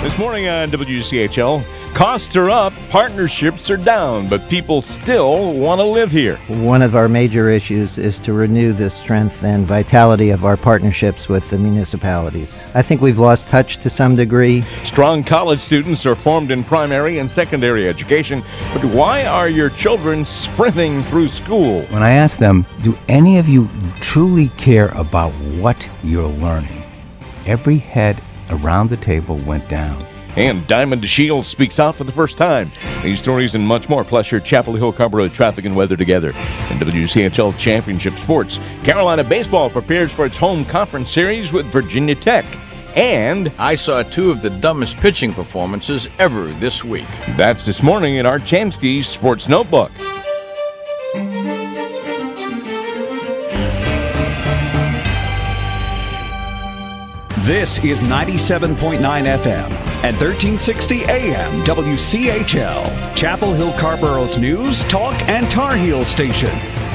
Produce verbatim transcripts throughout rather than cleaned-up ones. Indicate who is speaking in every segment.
Speaker 1: This morning on W C H L, costs are up, partnerships are down, but people still want to live here.
Speaker 2: One of our major issues is to renew the strength and vitality of our partnerships with the municipalities. I think we've lost touch to some degree.
Speaker 1: Strong college students are formed in primary and secondary education, but why are your children sprinting through school?
Speaker 3: When I asked them, do any of you truly care about what you're learning? Every head around the table went down.
Speaker 1: And Diamond DeShields speaks out for the first time. These stories and much more, plus your Chapel Hill Carrboro traffic and weather together. In W C H L Championship Sports, Carolina baseball prepares for its home conference series with Virginia Tech. And
Speaker 4: I saw two of the dumbest pitching performances ever this week.
Speaker 1: That's this morning in our Chansky Sports Notebook.
Speaker 5: This is ninety-seven point nine F M and thirteen sixty A M W C H L, Chapel Hill Carrboro's news, talk, and Tar Heel station.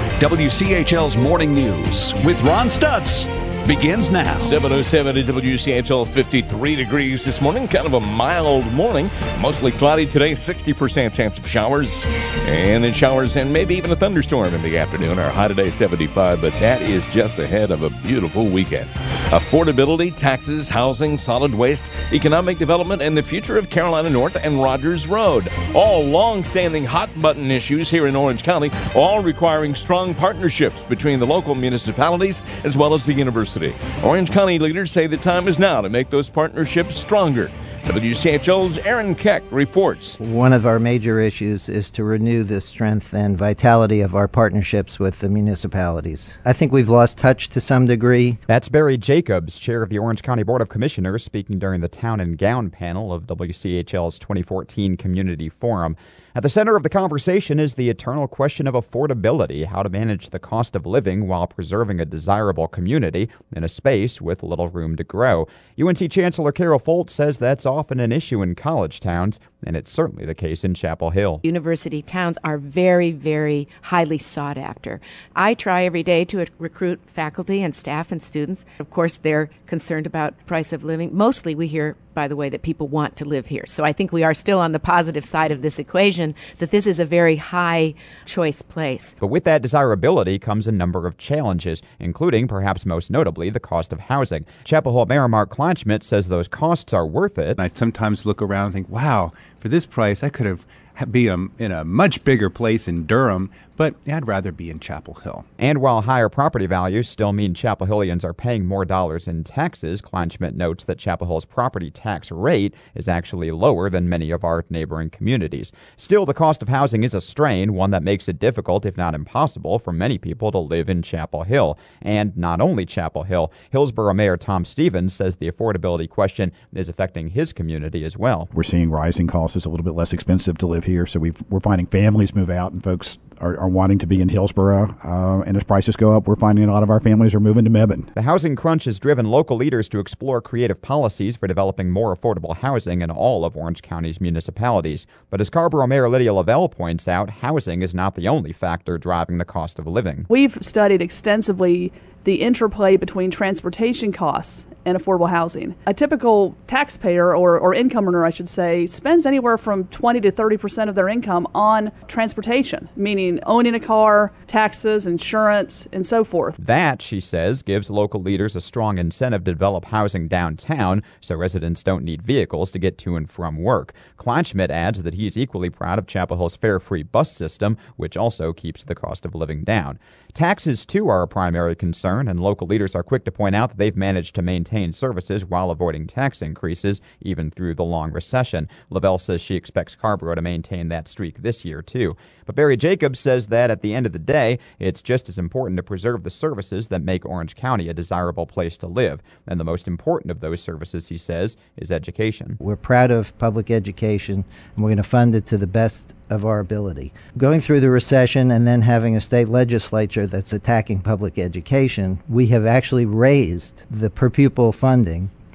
Speaker 5: W C H L's Morning News with Ron Stutz begins now.
Speaker 1: seven oh seven at W C H L, fifty-three degrees this morning. Kind of a mild morning. Mostly cloudy today, sixty percent chance of showers. And then showers and maybe even a thunderstorm in the afternoon. Our high today, seventy-five, but that is just ahead of a beautiful weekend. Affordability, taxes, housing, solid waste, economic development, and the future of Carolina North and Rogers Road. All long-standing hot-button issues here in Orange County, all requiring strong partnerships between the local municipalities as well as the university. Orange County leaders say the time is now to make those partnerships stronger. W C H L's Aaron Keck reports.
Speaker 2: One of our major issues is to renew the strength and vitality of our partnerships with the municipalities. I think we've lost touch to some degree.
Speaker 6: That's Barry Jacobs, chair of the Orange County Board of Commissioners, speaking during the Town and Gown panel of W C H L's twenty fourteen Community Forum. At the center of the conversation is the eternal question of affordability, how to manage the cost of living while preserving a desirable community in a space with little room to grow. U N C Chancellor Carol Folt says that's often an issue in college towns, and it's certainly the case in Chapel Hill.
Speaker 7: University towns are very, very highly sought after. I try every day to recruit faculty and staff and students. Of course, they're concerned about price of living. Mostly we hear, by the way, that people want to live here. So I think we are still on the positive side of this equation, that this is a very high choice place.
Speaker 6: But with that desirability comes a number of challenges, including, perhaps most notably, the cost of housing. Chapel Hill Mayor Mark Kleinschmidt says those costs are worth it.
Speaker 8: I sometimes look around and think, wow, for this price, I could have be a, in a much bigger place in Durham, but I'd rather be in Chapel Hill.
Speaker 6: And while higher property values still mean Chapel Hillians are paying more dollars in taxes, Kleinschmidt notes that Chapel Hill's property tax rate is actually lower than many of our neighboring communities. Still, the cost of housing is a strain, one that makes it difficult, if not impossible, for many people to live in Chapel Hill. And not only Chapel Hill, Hillsborough Mayor Tom Stevens says the affordability question is affecting his community as well.
Speaker 9: We're seeing rising costs. It's a little bit less expensive to live here, so we've, we're finding families move out and folks Are, are wanting to be in Hillsborough, uh, and as prices go up, we're finding a lot of our families are moving to Mebane.
Speaker 6: The housing crunch has driven local leaders to explore creative policies for developing more affordable housing in all of Orange County's municipalities. But as Carrboro Mayor Lydia Lavelle points out, housing is not the only factor driving the cost of living.
Speaker 10: We've studied extensively the interplay between transportation costs and affordable housing. A typical taxpayer or, or income earner, I should say, spends anywhere from twenty to thirty percent of their income on transportation, meaning owning a car, taxes, insurance, and so forth.
Speaker 6: That, she says, gives local leaders a strong incentive to develop housing downtown so residents don't need vehicles to get to and from work. Kleinschmidt adds that he's equally proud of Chapel Hill's fare-free bus system, which also keeps the cost of living down. Taxes, too, are a primary concern, and local leaders are quick to point out that they've managed to maintain services while avoiding tax increases, even through the long recession. Lavelle says she expects Carrboro to maintain that streak this year, too. But Barry Jacobs says that at the end of the day, it's just as important to preserve the services that make Orange County a desirable place to live. And the most important of those services, he says, is education.
Speaker 2: We're proud of public education, and we're going to fund it to the best of our ability. Going through the recession and then having a state legislature that's attacking public education, we have actually raised the per pupil funding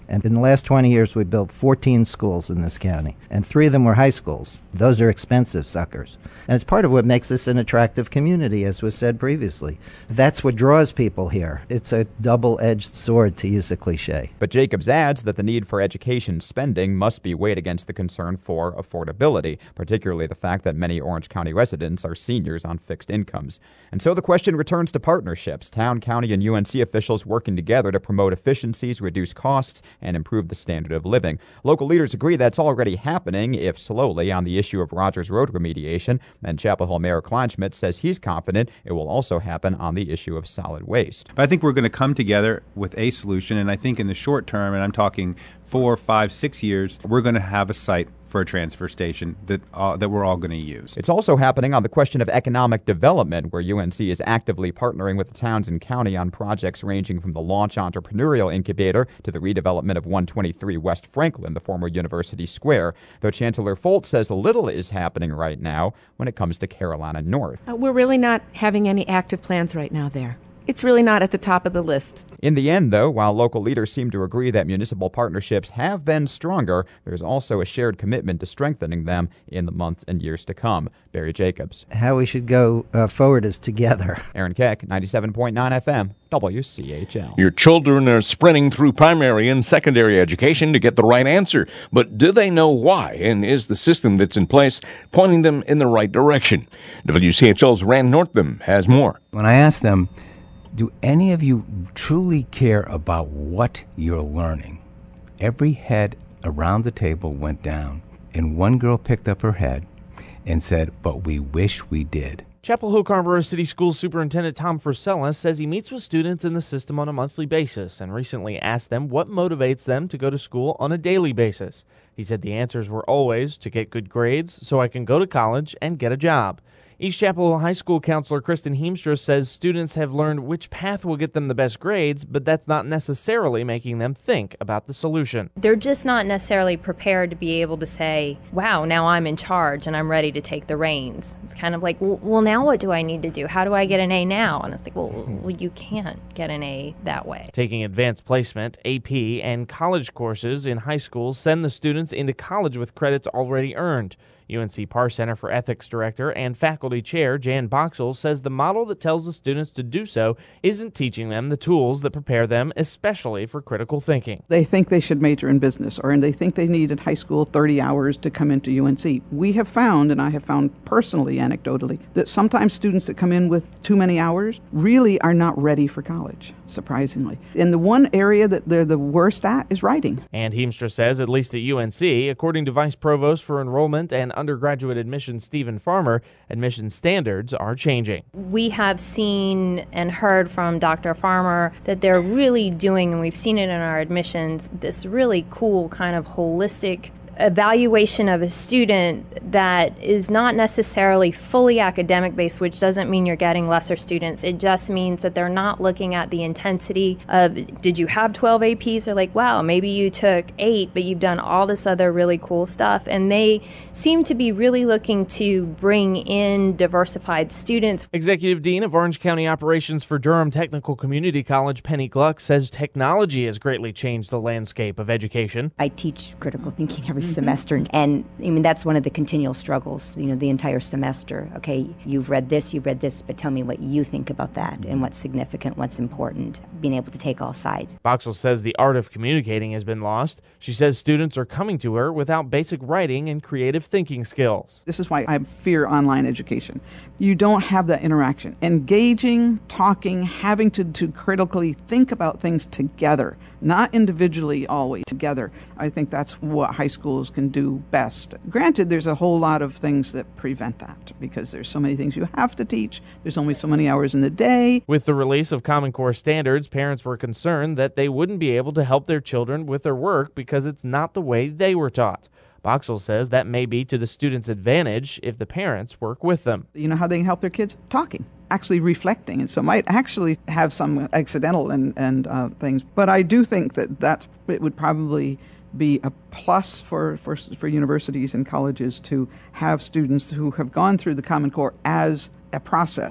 Speaker 2: And in the last twenty years, we built fourteen schools in this county, and three of them were high schools. Those are expensive suckers. And it's part of what makes this an attractive community, as was said previously. That's what draws people here. It's a double-edged sword, to use a cliche.
Speaker 6: But Jacobs adds that the need for education spending must be weighed against the concern for affordability, particularly the fact that many Orange County residents are seniors on fixed incomes. And so the question returns to partnerships, town, county, and U N C officials working together to promote efficiencies, reduce costs, and improve the standard of living. Local leaders agree that's already happening, if slowly, on the issue of Rogers Road remediation, and Chapel Hill Mayor Kleinschmidt says he's confident it will also happen on the issue of solid waste.
Speaker 8: But I think we're going to come together with a solution, and I think in the short term, and I'm talking four, five, six years, we're going to have a site for a transfer station that uh, that we're all going to use.
Speaker 6: It's also happening on the question of economic development, where U N C is actively partnering with the towns and county on projects ranging from the Launch Entrepreneurial Incubator to the redevelopment of one twenty-three West Franklin, the former University Square, though Chancellor Folt says little is happening right now when it comes to Carolina North.
Speaker 7: Uh, we're really not having any active plans right now there. It's really not at the top of the list.
Speaker 6: In the end, though, while local leaders seem to agree that municipal partnerships have been stronger, there's also a shared commitment to strengthening them in the months and years to come. Barry Jacobs.
Speaker 2: How we should go uh, forward is together.
Speaker 6: Aaron Keck, ninety-seven point nine F M, W C H L.
Speaker 1: Your children are sprinting through primary and secondary education to get the right answer. But do they know why? And is the system that's in place pointing them in the right direction? W C H L's Rand Northam has more.
Speaker 3: When I asked them, do any of you truly care about what you're learning? Every head around the table went down, and one girl picked up her head and said, but we wish we did.
Speaker 11: Chapel Hill Carrboro City Schools Superintendent Tom Frisella says he meets with students in the system on a monthly basis and recently asked them what motivates them to go to school on a daily basis. He said the answers were always to get good grades so I can go to college and get a job. East Chapel Hill High School counselor Kristen Heemstra says students have learned which path will get them the best grades, but that's not necessarily making them think about the solution.
Speaker 12: They're just not necessarily prepared to be able to say, wow, now I'm in charge and I'm ready to take the reins. It's kind of like, well, well now what do I need to do? How do I get an A now? And it's like, well, well, you can't get an A that way.
Speaker 11: Taking advanced placement, A P, and college courses in high schools send the students into college with credits already earned. U N C Parr Center for Ethics Director and Faculty Chair Jan Boxell says the model that tells the students to do so isn't teaching them the tools that prepare them, especially for critical thinking.
Speaker 13: They think they should major in business, or they think they need in high school thirty hours to come into U N C. We have found, and I have found personally, anecdotally, that sometimes students that come in with too many hours really are not ready for college, surprisingly. And the one area that they're the worst at is writing.
Speaker 11: And Heemstra says, at least at U N C, according to Vice Provost for Enrollment and Undergraduate Admissions Stephen Farmer, admission standards are changing.
Speaker 12: We have seen and heard from Doctor Farmer that they're really doing, and we've seen it in our admissions, this really cool kind of holistic evaluation of a student that is not necessarily fully academic based, which doesn't mean you're getting lesser students. It just means that they're not looking at the intensity of, did you have twelve A Ps? They're like, wow, maybe you took eight, but you've done all this other really cool stuff. And they seem to be really looking to bring in diversified students.
Speaker 11: Executive Dean of Orange County Operations for Durham Technical Community College, Penny Gluck, says technology has greatly changed the landscape of education.
Speaker 14: I teach critical thinking every semester, and I mean that's one of the continual struggles, you know, the entire semester. Okay, you've read this, you've read this, but tell me what you think about that and what's significant, what's important, being able to take all sides.
Speaker 11: Boxell says the art of communicating has been lost. She says students are coming to her without basic writing and creative thinking skills.
Speaker 13: This is why I fear online education. You don't have that interaction. Engaging, talking, having to, to critically think about things together, not individually, always together. I think that's what high schools can do best. Granted, there's a whole lot of things that prevent that because there's so many things you have to teach. There's only so many hours in the day.
Speaker 11: With the release of Common Core standards, parents were concerned that they wouldn't be able to help their children with their work because it's not the way they were taught. Boxell says that may be to the students' advantage if the parents work with them.
Speaker 13: You know how they can help their kids? Talking. Actually reflecting, and so might actually have some accidental and, and uh, things. But I do think that that's, it would probably be a plus for, for, for universities and colleges to have students who have gone through the Common Core as a process,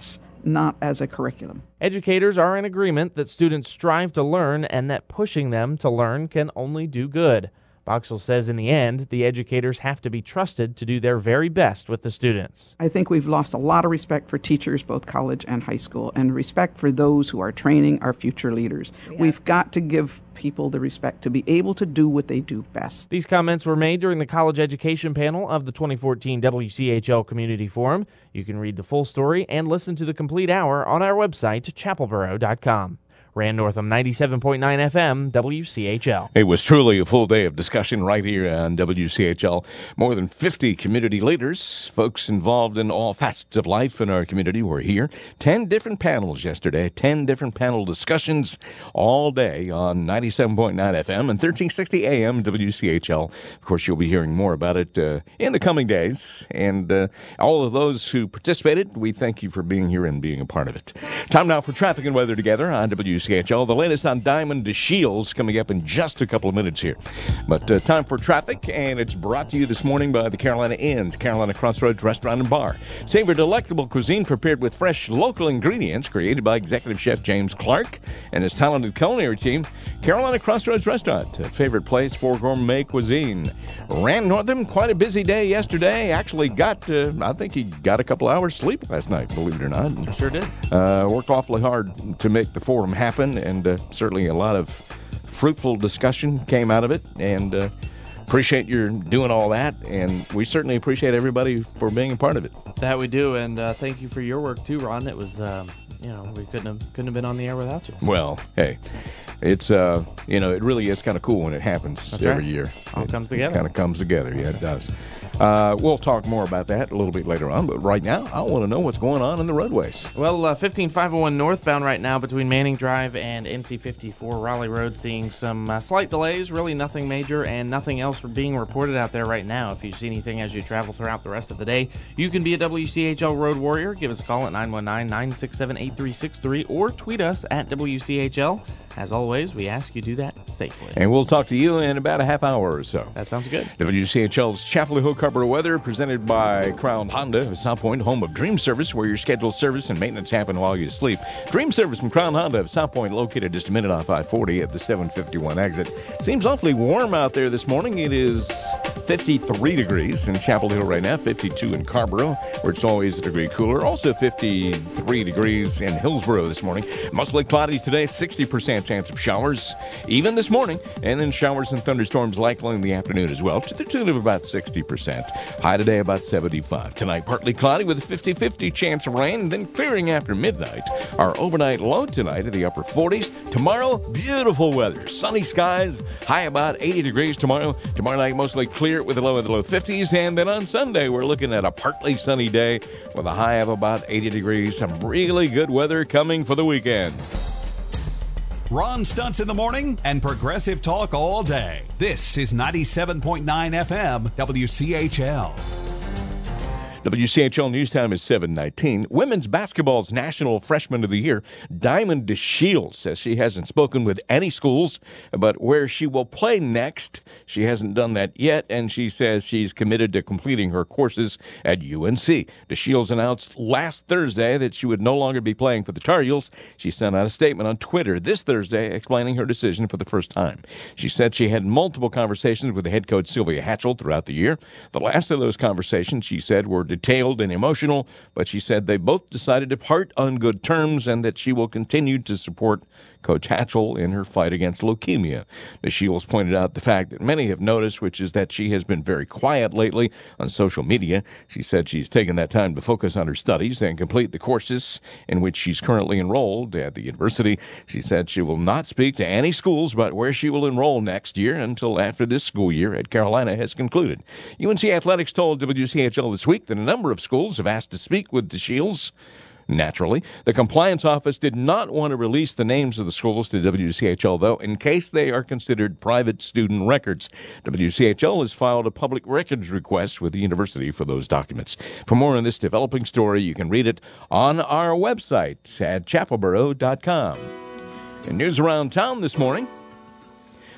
Speaker 13: not as a curriculum.
Speaker 11: Educators are in agreement that students strive to learn and that pushing them to learn can only do good. Boxell says in the end, the educators have to be trusted to do their very best with the students.
Speaker 13: I think we've lost a lot of respect for teachers, both college and high school, and respect for those who are training our future leaders. Yeah. We've got to give people the respect to be able to do what they do best.
Speaker 11: These comments were made during the college education panel of the twenty fourteen W C H L Community Forum. You can read the full story and listen to the complete hour on our website, chapel borough dot com. Rand Northam, ninety-seven point nine F M, W C H L.
Speaker 1: It was truly a full day of discussion right here on W C H L. More than fifty community leaders, folks involved in all facets of life in our community, were here. Ten different panels yesterday, ten different panel discussions all day on ninety-seven point nine F M and thirteen sixty A M W C H L. Of course, you'll be hearing more about it uh, in the coming days. And uh, all of those who participated, we thank you for being here and being a part of it. Time now for traffic and weather together on W C H L. The latest on Diamond to Shields coming up in just a couple of minutes here. But uh, time for traffic, and it's brought to you this morning by the Carolina Inns, Carolina Crossroads Restaurant and Bar. Savor delectable cuisine prepared with fresh local ingredients created by Executive Chef James Clark and his talented culinary team. Carolina Crossroads Restaurant, a favorite place for gourmet cuisine. Rand Northam, quite a busy day yesterday. Actually got, uh, I think he got a couple hours sleep last night, believe it or not.
Speaker 11: Sure did.
Speaker 1: Uh, worked awfully hard to make the forum happen, and uh, certainly a lot of fruitful discussion came out of it, and uh, appreciate your doing all that, and we certainly appreciate everybody for being a part of it.
Speaker 11: That we do, and uh, thank you for your work too, Ron. It was, um, you know, we couldn't have couldn't have been on the air without you.
Speaker 1: Well, hey, it's uh, you know, it really is kind of cool when it happens
Speaker 11: That's
Speaker 1: every
Speaker 11: right.
Speaker 1: year.
Speaker 11: All
Speaker 1: it
Speaker 11: comes together.
Speaker 1: Kind of comes together, yeah, it does. Uh, we'll talk more about that a little bit later on, but right now, I want to know what's going on in the roadways.
Speaker 11: Well, uh, fifteen five oh one northbound right now between Manning Drive and N C fifty-four Raleigh Road, seeing some uh, slight delays, really nothing major, and nothing else being reported out there right now. If you see anything as you travel throughout the rest of the day, you can be a W C H L Road Warrior. Give us a call at nine one nine, nine six seven, eight three six three or tweet us at W C H L. As always, we ask you do that safely.
Speaker 1: And we'll talk to you in about a half hour or so.
Speaker 11: That sounds good.
Speaker 1: W C H L's Chapel Hill Carpenter Weather, presented by Crown Honda of South Point, home of Dream Service, where your scheduled service and maintenance happen while you sleep. Dream Service from Crown Honda of South Point, located just a minute off I forty at the seven fifty-one exit. Seems awfully warm out there this morning. It is fifty-three degrees in Chapel Hill right now, fifty-two in Carrboro, where it's always a degree cooler. Also fifty-three degrees in Hillsboro this morning. Mostly cloudy today, sixty percent chance of showers, even this morning, and then showers and thunderstorms likely in the afternoon as well, to the tune of about sixty percent. High today about seventy-five. Tonight, partly cloudy with a fifty-fifty chance of rain, then clearing after midnight. Our overnight low tonight in the upper forties. Tomorrow, beautiful weather. Sunny skies, high about eighty degrees tomorrow. Tomorrow night, mostly clear with a low in the low fifties. And then on Sunday, we're looking at a partly sunny day with a high of about eighty degrees. Some really good weather coming for the weekend.
Speaker 5: Ron Stuntz in the morning and progressive talk all day. This is ninety-seven point nine F M W C H L.
Speaker 1: W C H L News Time is seven nineteen. Women's basketball's National Freshman of the Year, Diamond DeShields, says she hasn't spoken with any schools about where she will play next. She hasn't done that yet, and she says she's committed to completing her courses at U N C. DeShields announced last Thursday that she would no longer be playing for the Tar Heels. She sent out a statement on Twitter this Thursday explaining her decision for the first time. She said she had multiple conversations with the head coach Sylvia Hatchell throughout the year. The last of those conversations, she said, were detailed and emotional, but she said they both decided to part on good terms and that she will continue to support Coach Hatchell in her fight against leukemia. DeShields pointed out the fact that many have noticed, which is that she has been very quiet lately on social media. She said she's taken that time to focus on her studies and complete the courses in which she's currently enrolled at the university. She said she will not speak to any schools about where she will enroll next year until after this school year at Carolina has concluded. U N C Athletics told W C H L this week that a number of schools have asked to speak with DeShields. Naturally, the compliance office did not want to release the names of the schools to W C H L, though, in case they are considered private student records. W C H L has filed a public records request with the university for those documents. For more on this developing story, you can read it on our website at chapel borough dot com. In news around town this morning,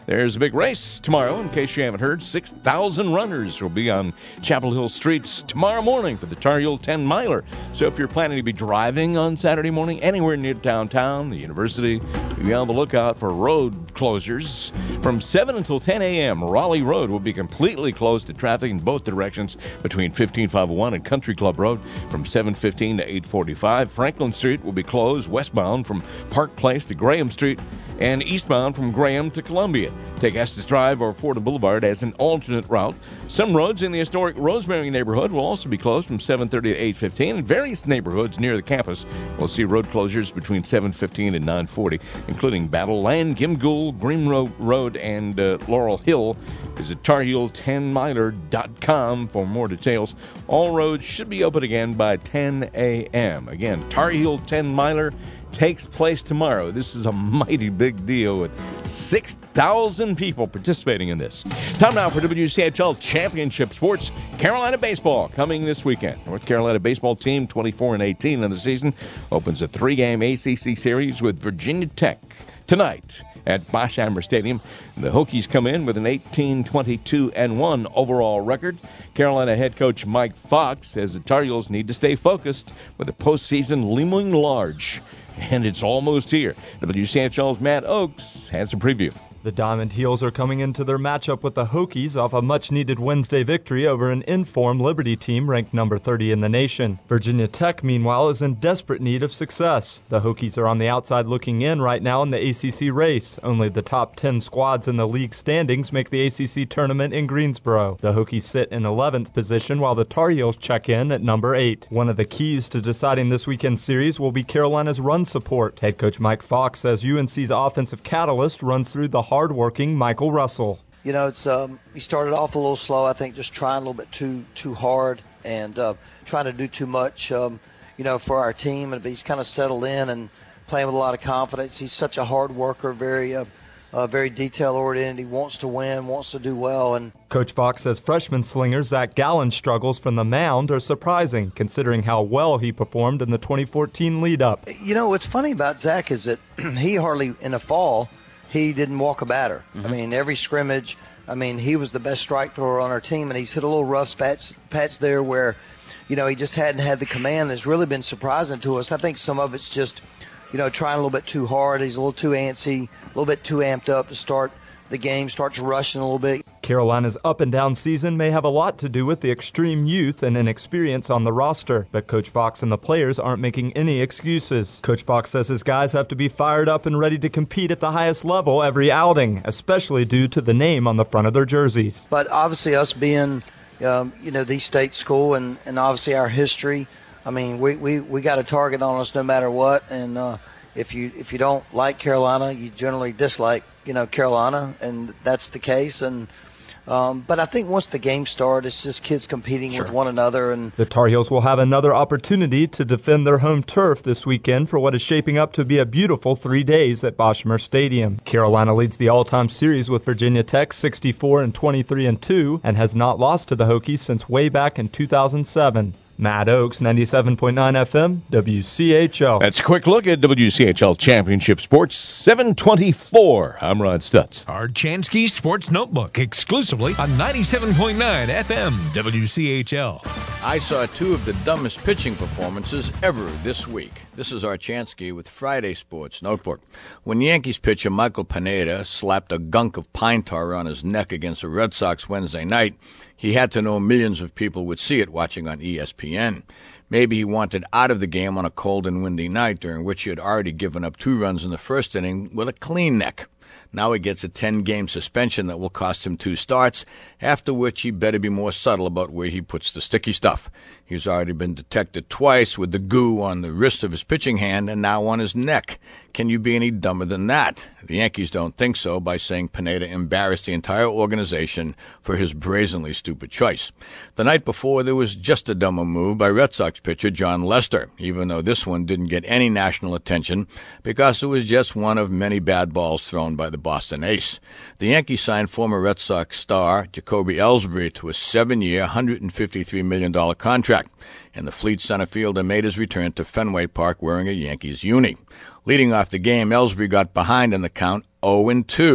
Speaker 1: There's a big race tomorrow. In case you haven't heard, six thousand runners will be on Chapel Hill streets tomorrow morning for the Tar Heel ten miler. So if you're planning to be driving on Saturday morning anywhere near downtown, the university, be on the lookout for road closures. From seven until ten a.m., Raleigh Road will be completely closed to traffic in both directions between fifteen five oh one and Country Club Road from seven fifteen to eight forty-five. Franklin Street will be closed westbound from Park Place to Graham Street and eastbound from Graham to Columbia. Take Estes Drive or Fordham Boulevard as an alternate route. Some roads in the historic Rosemary neighborhood will also be closed from seven thirty to eight fifteen. In various neighborhoods near the campus will see road closures between seven fifteen and nine forty, including Battle Land, Gimgool, Green Road, and uh, Laurel Hill. Visit tar heel ten miler dot com for more details. All roads should be open again by ten a.m. Again, Tar Heel ten miler takes place tomorrow. This is a mighty big deal with six thousand people participating in this. Time now for W C H L Championship Sports. Carolina baseball coming this weekend. North Carolina baseball team, twenty-four and eighteen in the season, opens a three-game A C C series with Virginia Tech tonight at Bosheimer Stadium. The Hokies come in with an eighteen twenty-two and one overall record. Carolina head coach Mike Fox says the Tar Heels need to stay focused with the postseason looming large. And it's almost here. W C H L's Matt Oakes has a preview.
Speaker 15: The Diamond Heels are coming into their matchup with the Hokies off a much-needed Wednesday victory over an in-form Liberty team ranked number thirty in the nation. Virginia Tech, meanwhile, is in desperate need of success. The Hokies are on the outside looking in right now in the A C C race. Only the top ten squads in the league standings make the A C C tournament in Greensboro. The Hokies sit in eleventh position while the Tar Heels check in at number eight. One of the keys to deciding this weekend's series will be Carolina's run support. Head coach Mike Fox says U N C's offensive catalyst runs through the hard-working Michael Russell.
Speaker 16: You know, it's um, he started off a little slow. I think just trying a little bit too too hard and uh, trying to do too much. Um, you know, for our team, and he's kind of settled in and playing with a lot of confidence. He's such a hard worker, very uh, uh, very detail-oriented. He wants to win, wants to do well. And
Speaker 15: Coach Fox says freshman slinger Zach Gallen's struggles from the mound are surprising, considering how well he performed in the twenty fourteen lead-up.
Speaker 16: You know, what's funny about Zach is that he hardly, in the fall, he didn't walk a batter. Mm-hmm. I mean, every scrimmage, I mean, he was the best strike thrower on our team, and he's hit a little rough patch, patch there where, you know, he just hadn't had the command that's really been surprising to us. I think some of it's just, you know, trying a little bit too hard. He's a little too antsy, a little bit too amped up to start the game, starts rushing a little bit.
Speaker 15: Carolina's up-and-down season may have a lot to do with the extreme youth and inexperience on the roster, but Coach Fox and the players aren't making any excuses. Coach Fox says his guys have to be fired up and ready to compete at the highest level every outing, especially due to the name on the front of their jerseys.
Speaker 16: But obviously us being, um, you know, the state school and, and obviously our history, I mean, we, we, we got a target on us no matter what, and uh, if you if you don't like Carolina, you generally dislike, you know, Carolina, and that's the case. And um, but I think once the game starts, it's just kids competing sure. with one another. And
Speaker 15: the Tar Heels will have another opportunity to defend their home turf this weekend for what is shaping up to be a beautiful three days at Bosheimer Stadium. Carolina leads the all-time series with Virginia Tech sixty-four and twenty-three and two and has not lost to the Hokies since way back in two thousand seven. Matt Oakes, ninety-seven point nine F M, W C H L.
Speaker 1: That's a quick look at W C H L Championship Sports, seven twenty-four. I'm Rod Stutz.
Speaker 17: Archansky Sports Notebook, exclusively on ninety-seven point nine F M, W C H L.
Speaker 4: I saw two of the dumbest pitching performances ever this week. This is Archansky with Friday Sports Notebook. When Yankees pitcher Michael Pineda slapped a gunk of pine tar on his neck against the Red Sox Wednesday night, he had to know millions of people would see it watching on E S P N. Maybe he wanted out of the game on a cold and windy night during which he had already given up two runs in the first inning with a clean neck. Now he gets a ten-game suspension that will cost him two starts, after which he better be more subtle about where he puts the sticky stuff. He's already been detected twice with the goo on the wrist of his pitching hand and now on his neck. Can you be any dumber than that? The Yankees don't think so by saying Pineda embarrassed the entire organization for his brazenly stupid choice. The night before, there was just a dumber move by Red Sox pitcher John Lester, even though this one didn't get any national attention because it was just one of many bad balls thrown by the Boston ace. The Yankees signed former Red Sox star Jacoby Ellsbury to a seven-year, one hundred fifty-three million dollars contract, and the fleet center fielder made his return to Fenway Park wearing a Yankees uni. Leading off the game, Ellsbury got behind in the count oh and two.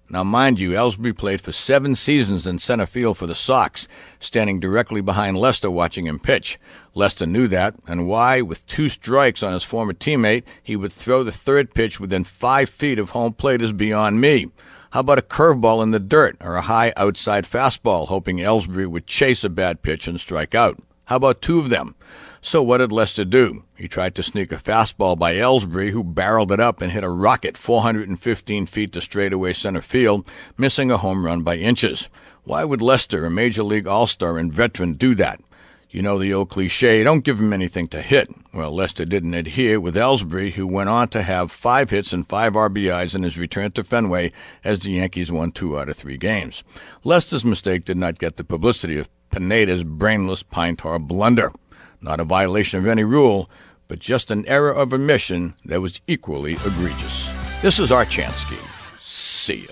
Speaker 4: Now, mind you, Ellsbury played for seven seasons in center field for the Sox, standing directly behind Lester watching him pitch. Lester knew that, and why, with two strikes on his former teammate, he would throw the third pitch within five feet of home plate is beyond me. How about a curveball in the dirt or a high outside fastball, hoping Ellsbury would chase a bad pitch and strike out? How about two of them? So what did Lester do? He tried to sneak a fastball by Ellsbury, who barreled it up and hit a rocket four hundred fifteen feet to straightaway center field, missing a home run by inches. Why would Lester, a Major League All-Star and veteran, do that? You know the old cliche, don't give him anything to hit. Well, Lester didn't adhere with Ellsbury, who went on to have five hits and five R B Is in his return to Fenway as the Yankees won two out of three games. Lester's mistake did not get the publicity of Pineda's brainless pine tar blunder. Not a violation of any rule, but just an error of omission that was equally egregious. This is Art Chansky. See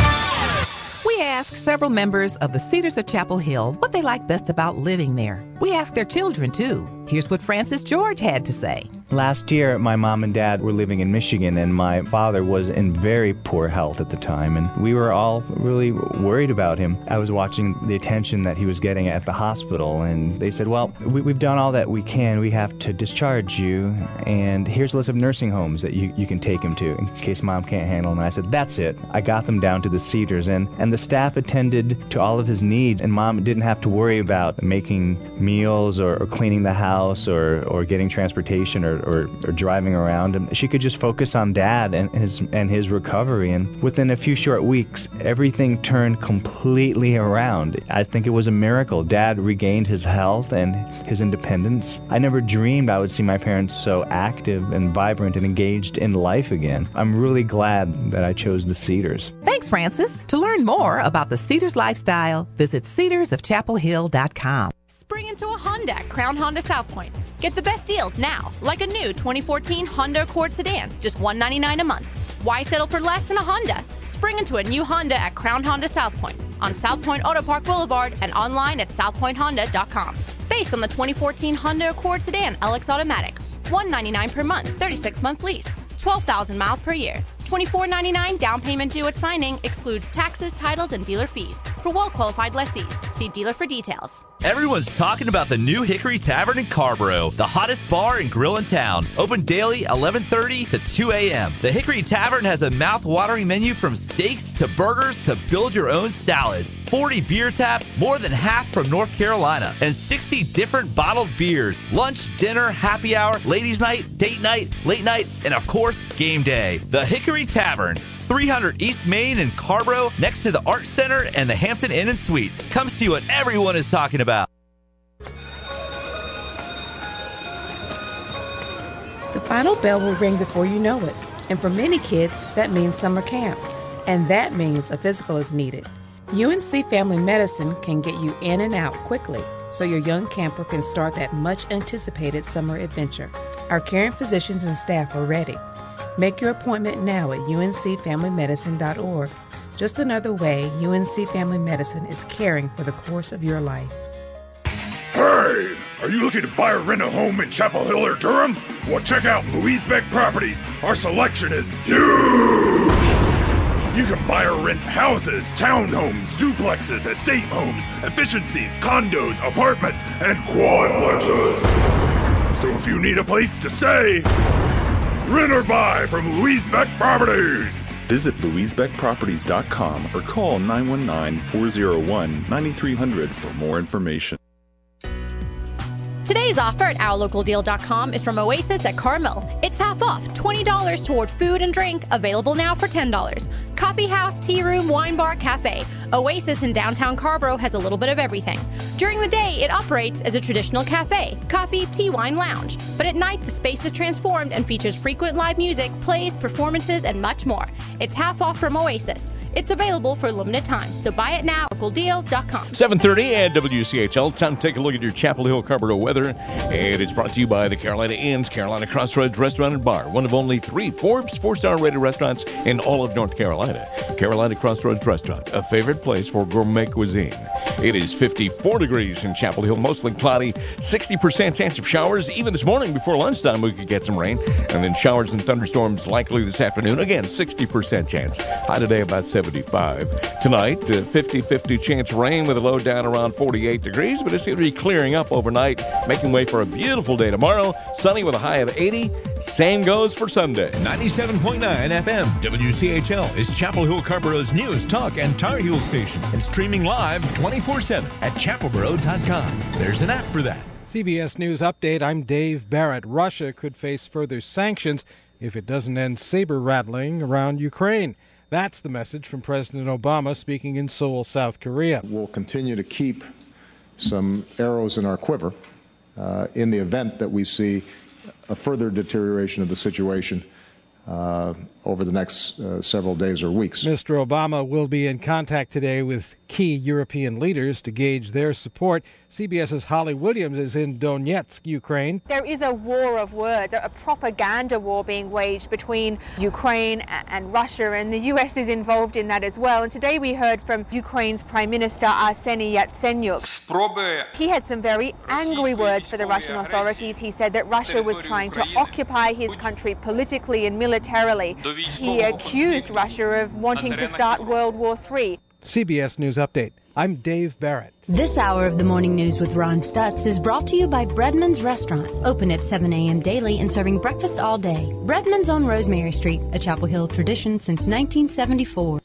Speaker 4: ya.
Speaker 18: We asked several members of the Cedars of Chapel Hill what they like best about living there. We asked their children, too. Here's what Francis George had to say.
Speaker 19: Last year, my mom and dad were living in Michigan, and my father was in very poor health at the time, and we were all really worried about him. I was watching the attention that he was getting at the hospital, and they said, well, we, we've done all that we can. We have to discharge you, and here's a list of nursing homes that you, you can take him to in case mom can't handle him. And I said, that's it. I got them down to the Cedars, and, and the staff attended to all of his needs, and mom didn't have to worry about making meals or, or cleaning the house or, or getting transportation or Or, or driving around, and she could just focus on dad and his and his recovery. And within a few short weeks, everything turned completely around. I think it was a miracle. Dad regained his health and his independence. I never dreamed I would see my parents so active and vibrant and engaged in life again. I'm really glad that I chose the Cedars.
Speaker 18: Thanks, Francis. To learn more about the Cedars lifestyle, visit cedars of chapel hill dot com.
Speaker 20: Spring into a Honda at Crown Honda South Point. Get the best deals now, like a new twenty fourteen Honda Accord sedan, just one hundred ninety-nine dollars a month. Why settle for less than a Honda? Spring into a new Honda at Crown Honda South Point, on South Point Auto Park Boulevard and online at south point honda dot com. Based on the twenty fourteen Honda Accord sedan L X Automatic, one hundred ninety-nine dollars per month, thirty-six month lease, twelve thousand miles per year. twenty-four ninety-nine down payment due at signing, excludes taxes, titles, and dealer fees. For well-qualified lessees, see dealer for details.
Speaker 21: Everyone's talking about the new Hickory Tavern in Carborough, the hottest bar and grill in town. Open daily eleven thirty to two a.m. The Hickory Tavern has a mouth-watering menu from steaks to burgers to build-your-own salads. forty beer taps, more than half from North Carolina, and sixty different bottled beers. Lunch, dinner, happy hour, ladies' night, date night, late night, and of course, game day. The Hickory Tavern, three hundred East Main in Carborough, next to the Art Center and the Hampton Inn and Suites. Come see what everyone is talking about.
Speaker 22: The final bell will ring before you know it. And for many kids, that means summer camp. And that means a physical is needed. U N C Family Medicine can get you in and out quickly, so your young camper can start that much-anticipated summer adventure. Our caring physicians and staff are ready. Make your appointment now at u n c family medicine dot org. Just another way U N C Family Medicine is caring for the course of your life.
Speaker 23: Hey! Are you looking to buy or rent a home in Chapel Hill or Durham? Well, check out Louise Beck Properties. Our selection is huge! You can buy or rent houses, townhomes, duplexes, estate homes, efficiencies, condos, apartments, and quadplexes. So if you need a place to stay, rent or buy from Louise Beck Properties.
Speaker 24: Visit louise beck properties dot com or call nine one nine, four oh one, nine three hundred for more information.
Speaker 20: Today's offer at our local deal dot com is from Oasis at Carmel. It's half off, twenty dollars toward food and drink, available now for ten dollars. Coffee house, tea room, wine bar, cafe. Oasis in downtown Carborough has a little bit of everything. During the day, it operates as a traditional cafe, coffee, tea, wine lounge. But at night, the space is transformed and features frequent live music, plays, performances, and much more. It's half off from Oasis. It's available for a limited time, so buy it now at local deal dot com.
Speaker 1: seven thirty at W C H L. Time to take a look at your Chapel Hill Carborough weather. And it's brought to you by the Carolina Inns, Carolina Crossroads Restaurant and Bar, one of only three Forbes four-star rated restaurants in all of North Carolina. Carolina Crossroads Restaurant, a favorite place for gourmet cuisine. It is fifty-four degrees in Chapel Hill, mostly cloudy, sixty percent chance of showers. Even this morning before lunchtime, we could get some rain. And then showers and thunderstorms likely this afternoon. Again, sixty percent chance. High today about seventy-five. Tonight, uh, fifty-fifty chance of rain with a low down around forty-eight degrees. But it seems to be clearing up overnight, making way for a beautiful day tomorrow. Sunny with a high of eighty. Same goes for Sunday.
Speaker 17: ninety-seven point nine F M W C H L is Chapel Hill Carborough's news, talk, and Tar Heel station. And streaming live twenty-four seven at chapelboro dot com. There's an app for that.
Speaker 7: C B S News Update, I'm Dave Barrett. Russia could face further sanctions if it doesn't end saber-rattling around Ukraine. That's the message from President Obama speaking in Seoul, South Korea.
Speaker 8: We'll continue to keep some arrows in our quiver uh, in the event that we see a further deterioration of the situation uh, over the next uh, several days or weeks.
Speaker 7: Mister Obama will be in contact today with key European leaders to gauge their support. CBS's Holly Williams is in Donetsk, Ukraine.
Speaker 9: There is a war of words, a propaganda war being waged between Ukraine and Russia, and the U S is involved in that as well. And today we heard from Ukraine's Prime Minister Arseniy Yatsenyuk. He had some very angry words for the Russian authorities. He said that Russia was trying to occupy his country politically and militarily. He accused Russia of wanting to start World War Three.
Speaker 7: C B S News Update. I'm Dave Barrett.
Speaker 10: This hour of the Morning News with Ron Stutz is brought to you by Breadman's Restaurant, open at seven a.m. daily and serving breakfast all day. Breadman's on Rosemary Street, a Chapel Hill tradition since nineteen seventy-four.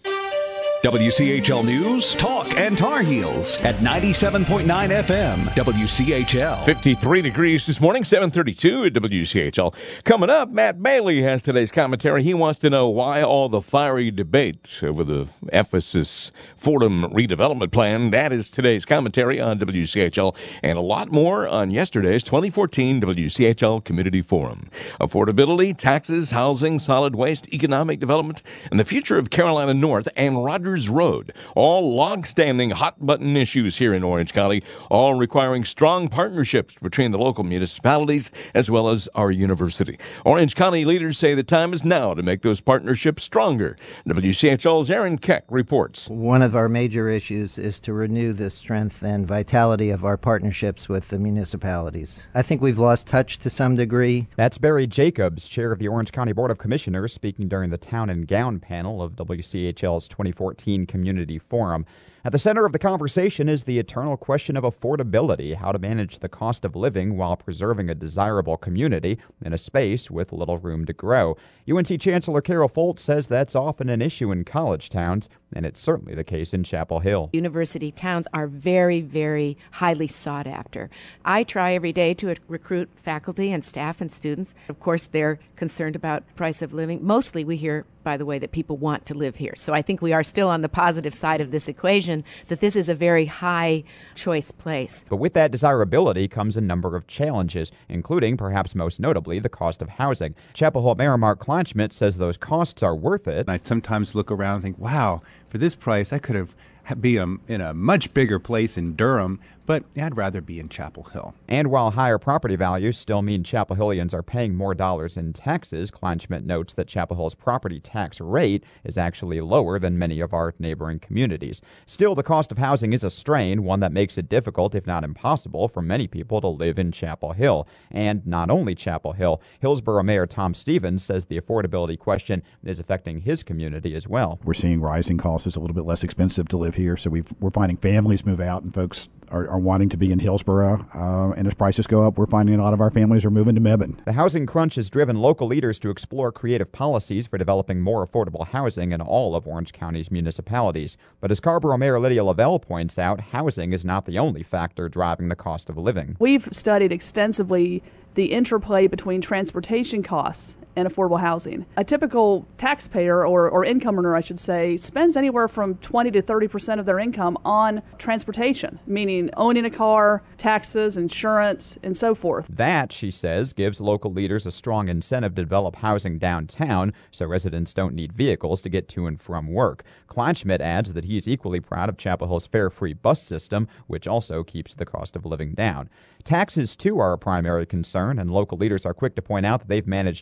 Speaker 5: W C H L News, Talk, and Tar Heels at ninety-seven point nine F M, W C H L.
Speaker 1: fifty-three degrees this morning, seven thirty-two at W C H L. Coming up, Matt Bailey has today's commentary. He wants to know why all the fiery debate over the Ephesus Fordham redevelopment plan. That is today's commentary on W C H L, and a lot more on yesterday's twenty fourteen W C H L Community Forum. Affordability, taxes, housing, solid waste, economic development, and the future of Carolina North and Rogers Road. All long-standing hot-button issues here in Orange County, all requiring strong partnerships between the local municipalities as well as our university. Orange County leaders say the time is now to make those partnerships stronger. W C H L's Aaron Keck reports.
Speaker 2: One of our major issues is to renew the strength and vitality of our partnerships with the municipalities. I think we've lost touch to some degree.
Speaker 6: That's Barry Jacobs, chair of the Orange County Board of Commissioners, speaking during the Town and Gown panel of W C H L's twenty fourteen Community Forum. At the center of the conversation is the eternal question of affordability, how to manage the cost of living while preserving a desirable community in a space with little room to grow. U N C Chancellor Carol Folt says that's often an issue in college towns, and it's certainly the case in Chapel Hill.
Speaker 25: University towns are very, very highly sought after. I try every day to recruit faculty and staff and students. Of course, they're concerned about price of living. Mostly we hear, by the way, that people want to live here. So I think we are still on the positive side of this equation, that this is a very high choice place.
Speaker 6: But with that desirability comes a number of challenges, including, perhaps most notably, the cost of housing. Chapel Hill Mayor Mark Kleinschmidt says those costs are worth it.
Speaker 26: I sometimes look around and think, wow, for this price, I could have be a, in a much bigger place in Durham, but I'd rather be in Chapel Hill.
Speaker 6: And while higher property values still mean Chapel Hillians are paying more dollars in taxes, Kleinschmidt notes that Chapel Hill's property tax rate is actually lower than many of our neighboring communities. Still, the cost of housing is a strain, one that makes it difficult, if not impossible, for many people to live in Chapel Hill. And not only Chapel Hill, Hillsborough Mayor Tom Stevens says the affordability question is affecting his community as well.
Speaker 27: We're seeing rising costs. It's a little bit less expensive to live here, so we've, we're finding families move out and folks Are, are wanting to be in Hillsborough, uh, and as prices go up, we're finding a lot of our families are moving to Mebane.
Speaker 6: The housing crunch has driven local leaders to explore creative policies for developing more affordable housing in all of Orange County's municipalities. But as Scarborough Mayor Lydia Lavelle points out, housing is not the only factor driving the cost of living.
Speaker 28: We've studied extensively the interplay between transportation costs and affordable housing. A typical taxpayer or, or income earner, I should say, spends anywhere from twenty to thirty percent of their income on transportation, meaning owning a car, taxes, insurance, and so forth.
Speaker 6: That, she says, gives local leaders a strong incentive to develop housing downtown so residents don't need vehicles to get to and from work. Kleinschmidt adds that he is equally proud of Chapel Hill's fare-free bus system, which also keeps the cost of living down. Taxes, too, are a primary concern, and local leaders are quick to point out that they've managed to maintain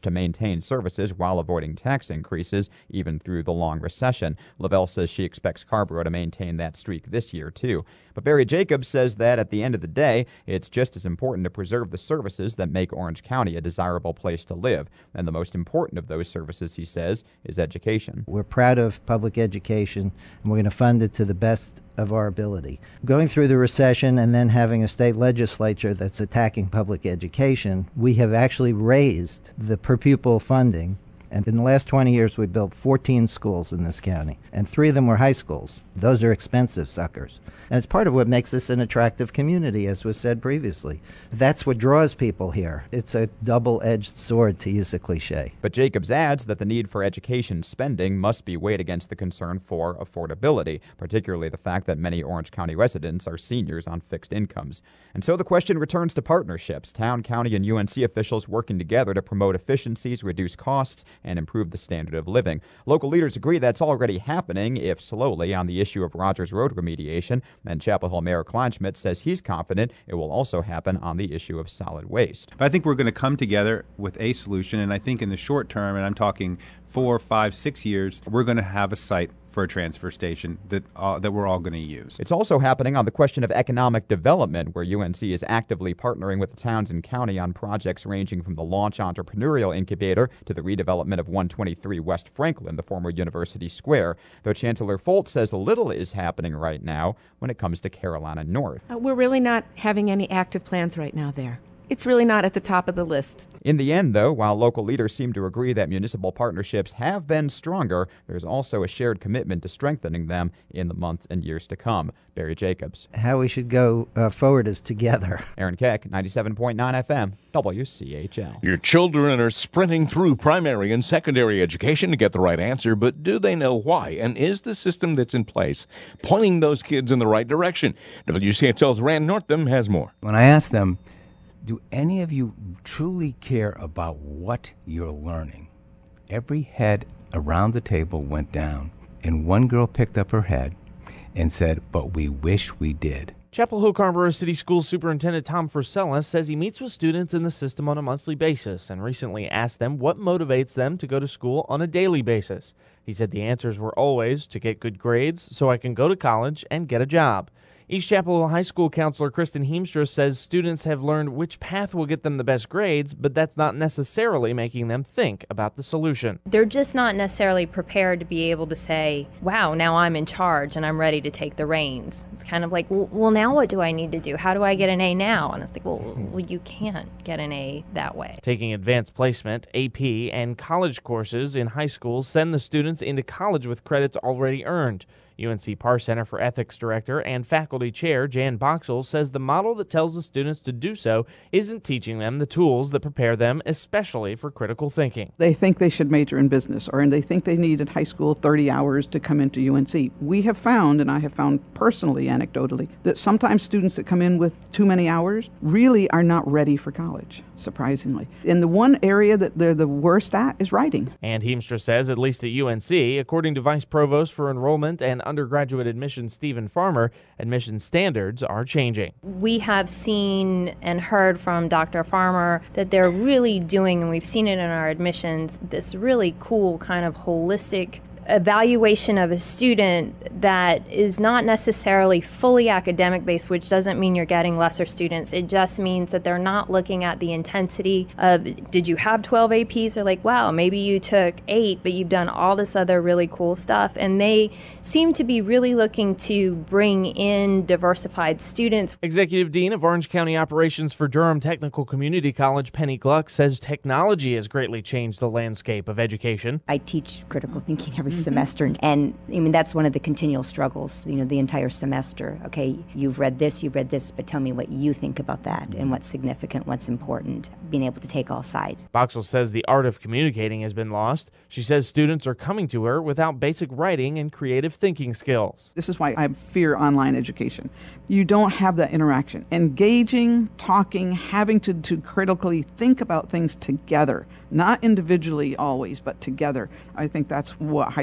Speaker 6: maintain services while avoiding tax increases, even through the long recession. Lavelle says she expects Carrboro to maintain that streak this year, too. But Barry Jacobs says that at the end of the day, it's just as important to preserve the services that make Orange County a desirable place to live. And the most important of those services, he says, is education.
Speaker 2: We're proud of public education, and we're going to fund it to the best of our ability. Going through the recession and then having a state legislature that's attacking public education, we have actually raised the per pupil funding. And in the last twenty years, we built fourteen schools in this county, and three of them were high schools. Those are expensive suckers. And it's part of what makes this an attractive community, as was said previously. That's what draws people here. It's a double-edged sword, to use a cliche.
Speaker 6: But Jacobs adds that the need for education spending must be weighed against the concern for affordability, particularly the fact that many Orange County residents are seniors on fixed incomes. And so the question returns to partnerships, town, county, and U N C officials working together to promote efficiencies, reduce costs, and improve the standard of living. Local leaders agree that's already happening, if slowly, on the issue of Rogers Road remediation, and Chapel Hill Mayor Kleinschmidt says he's confident it will also happen on the issue of solid waste.
Speaker 26: But I think we're going to come together with a solution, and I think in the short term, and I'm talking four, five, six years, we're going to have a site for a transfer station that uh, that we're all going to use.
Speaker 6: It's also happening on the question of economic development, where U N C is actively partnering with the towns and county on projects ranging from the Launch Entrepreneurial Incubator to the redevelopment of one twenty-three West Franklin, the former University Square, though Chancellor Folt says little is happening right now when it comes to Carolina North.
Speaker 25: Uh, we're really not having any active plans right now there. It's really not at the top of the list.
Speaker 6: In the end, though, while local leaders seem to agree that municipal partnerships have been stronger, there's also a shared commitment to strengthening them in the months and years to come. Barry Jacobs.
Speaker 2: How we should go uh, forward is together.
Speaker 6: Aaron Keck, ninety-seven point nine F M, W C H L.
Speaker 1: Your children are sprinting through primary and secondary education to get the right answer, but do they know why? And is the system that's in place pointing those kids in the right direction? W C H L's Rand Northam has more.
Speaker 3: When I asked them, do any of you truly care about what you're learning? Every head around the table went down, and one girl picked up her head and said, but we wish we did.
Speaker 4: Chapel Hill Carrboro City Schools Superintendent Tom Frisella says he meets with students in the system on a monthly basis and recently asked them what motivates them to go to school on a daily basis. He said the answers were always to get good grades so I can go to college and get a job. East Chapel Hill High School counselor Kristen Heemstra says students have learned which path will get them the best grades, but that's not necessarily making them think about the solution.
Speaker 11: They're just not necessarily prepared to be able to say, wow, now I'm in charge and I'm ready to take the reins. It's kind of like, well, well now what do I need to do? How do I get an A now? And it's like, well, well, you can't get an A that way.
Speaker 4: Taking advanced placement, A P, and college courses in high schools send the students into college with credits already earned. U N C Parr Center for Ethics Director and Faculty Chair Jan Boxell says the model that tells the students to do so isn't teaching them the tools that prepare them, especially for critical thinking.
Speaker 12: They think they should major in business, or they think they need in high school thirty hours to come into U N C. We have found, and I have found personally, anecdotally, that sometimes students that come in with too many hours really are not ready for college, surprisingly. And the one area that they're the worst at is writing.
Speaker 4: And Heemstra says, at least at U N C, according to Vice Provost for Enrollment and Undergraduate Admissions Stephen Farmer, admission standards are changing.
Speaker 11: We have seen and heard from Doctor Farmer that they're really doing, and we've seen it in our admissions, this really cool kind of holistic evaluation of a student that is not necessarily fully academic based, which doesn't mean you're getting lesser students. It just means that they're not looking at the intensity of, did you have twelve A Ps? They're like, wow, maybe you took eight, but you've done all this other really cool stuff. And they seem to be really looking to bring in diversified students.
Speaker 4: Executive Dean of Orange County Operations for Durham Technical Community College, Penny Gluck, says technology has greatly changed the landscape of education.
Speaker 13: I teach critical thinking every semester, and I mean that's one of the continual struggles, you know, the entire semester. Okay, you've read this, you've read this, but tell me what you think about that and what's significant, what's important, being able to take all sides.
Speaker 4: Boxell says the art of communicating has been lost. She says students are coming to her without basic writing and creative thinking skills.
Speaker 12: This is why I fear online education. You don't have that interaction. Engaging, talking, having to, to critically think about things together, not individually always, but together. I think that's what high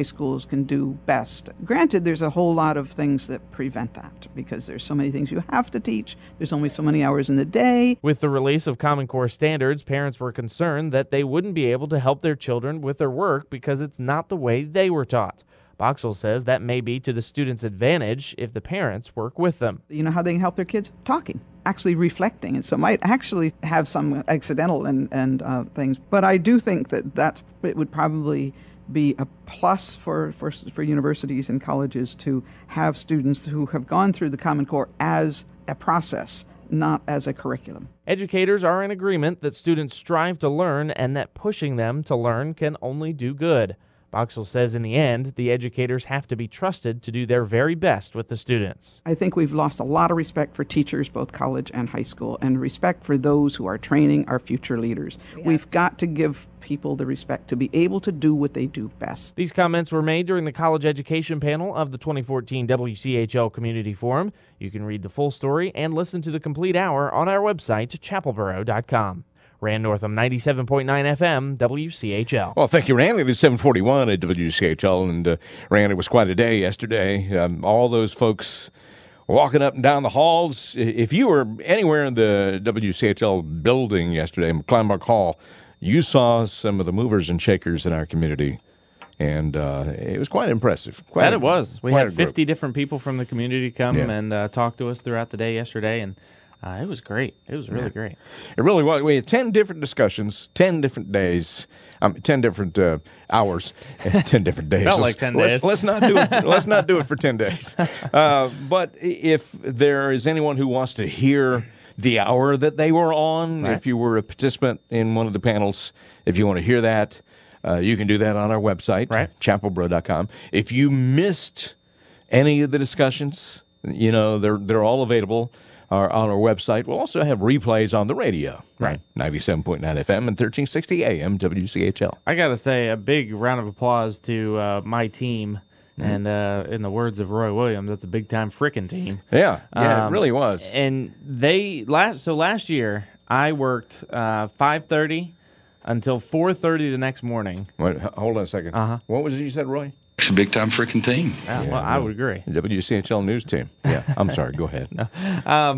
Speaker 12: schools can do best. Granted, there's a whole lot of things that prevent that because there's so many things you have to teach. There's only so many hours in the day.
Speaker 4: With the release of Common Core standards, parents were concerned that they wouldn't be able to help their children with their work because it's not the way they were taught. Boxell says that may be to the students' advantage if the parents work with them.
Speaker 12: You know how they can help their kids? Talking, actually reflecting. And so it might actually have some accidental and, and uh, things. But I do think that that's, it would probably be a plus for, for, for universities and colleges to have students who have gone through the Common Core as a process, not as a curriculum.
Speaker 4: Educators are in agreement that students strive to learn and that pushing them to learn can only do good. Boxell says in the end, the educators have to be trusted to do their very best with the students.
Speaker 12: I think we've lost a lot of respect for teachers, both college and high school, and respect for those who are training our future leaders. Yeah. We've got to give people the respect to be able to do what they do best.
Speaker 4: These comments were made during the college education panel of the twenty fourteen W C H L Community Forum. You can read the full story and listen to the complete hour on our website, chapel boro dot com. Rand Northam, ninety-seven point nine F M, W C H L.
Speaker 1: Well, thank you, Randy. It is seven forty-one at W C H L, and uh, Randy, it was quite a day yesterday. Um, all those folks walking up and down the halls. If you were anywhere in the W C H L building yesterday, Kleinbach Hall, you saw some of the movers and shakers in our community, and uh, it was quite impressive. Quite
Speaker 4: that
Speaker 1: a,
Speaker 4: it was. We had fifty different people from the community come
Speaker 1: yeah.
Speaker 4: and uh, talk to us throughout the day yesterday, and Uh, it was great. It was really yeah. great.
Speaker 1: It really was. We had ten different discussions, ten different days, um, ten different uh, hours, ten different days.
Speaker 4: Felt
Speaker 1: let's,
Speaker 4: like ten
Speaker 1: let's,
Speaker 4: days.
Speaker 1: Let's not do it. Let's not do it for ten days. Uh, but if there is anyone who wants to hear the hour that they were on, right. if you were a participant in one of the panels, if you want to hear that, uh, you can do that on our website,
Speaker 4: right.
Speaker 1: chapel boro dot com. If you missed any of the discussions, you know they're they're all available. Are on our website. We'll also have replays on the radio.
Speaker 4: Right.
Speaker 1: ninety-seven point nine F M and thirteen sixty A M W C H L.
Speaker 4: I got to say a big round of applause to uh, my team. Mm-hmm. And uh, in the words of Roy Williams, that's a big-time frickin' team.
Speaker 1: Yeah, yeah,
Speaker 4: um,
Speaker 1: it really was.
Speaker 4: And they last so last year, I worked uh, five thirty until four thirty the next morning.
Speaker 1: Wait, hold on a second.
Speaker 4: Uh-huh.
Speaker 1: What was it you said, Roy?
Speaker 14: It's a big-time freaking team.
Speaker 4: Yeah, yeah, well, I would agree.
Speaker 1: W C H L news team. Yeah, I'm sorry. Go ahead.
Speaker 4: No. Um,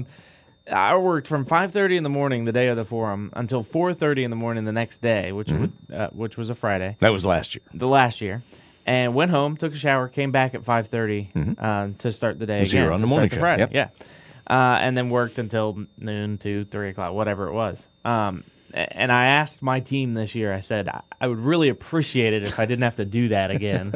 Speaker 4: I worked from five thirty in the morning the day of the forum until four thirty in the morning the next day, which mm-hmm. would, uh, which was a Friday.
Speaker 1: That was last year.
Speaker 4: The last year. And went home, took a shower, came back at five thirty
Speaker 1: mm-hmm.
Speaker 4: uh, to start the day
Speaker 1: so
Speaker 4: again.
Speaker 1: You're on the morning
Speaker 4: the
Speaker 1: show.
Speaker 4: Friday.
Speaker 1: Yep.
Speaker 4: Yeah. Uh, and then worked until noon, two, three o'clock, whatever it was. Um, and I asked my team this year, I said, I would really appreciate it if I didn't have to do that again.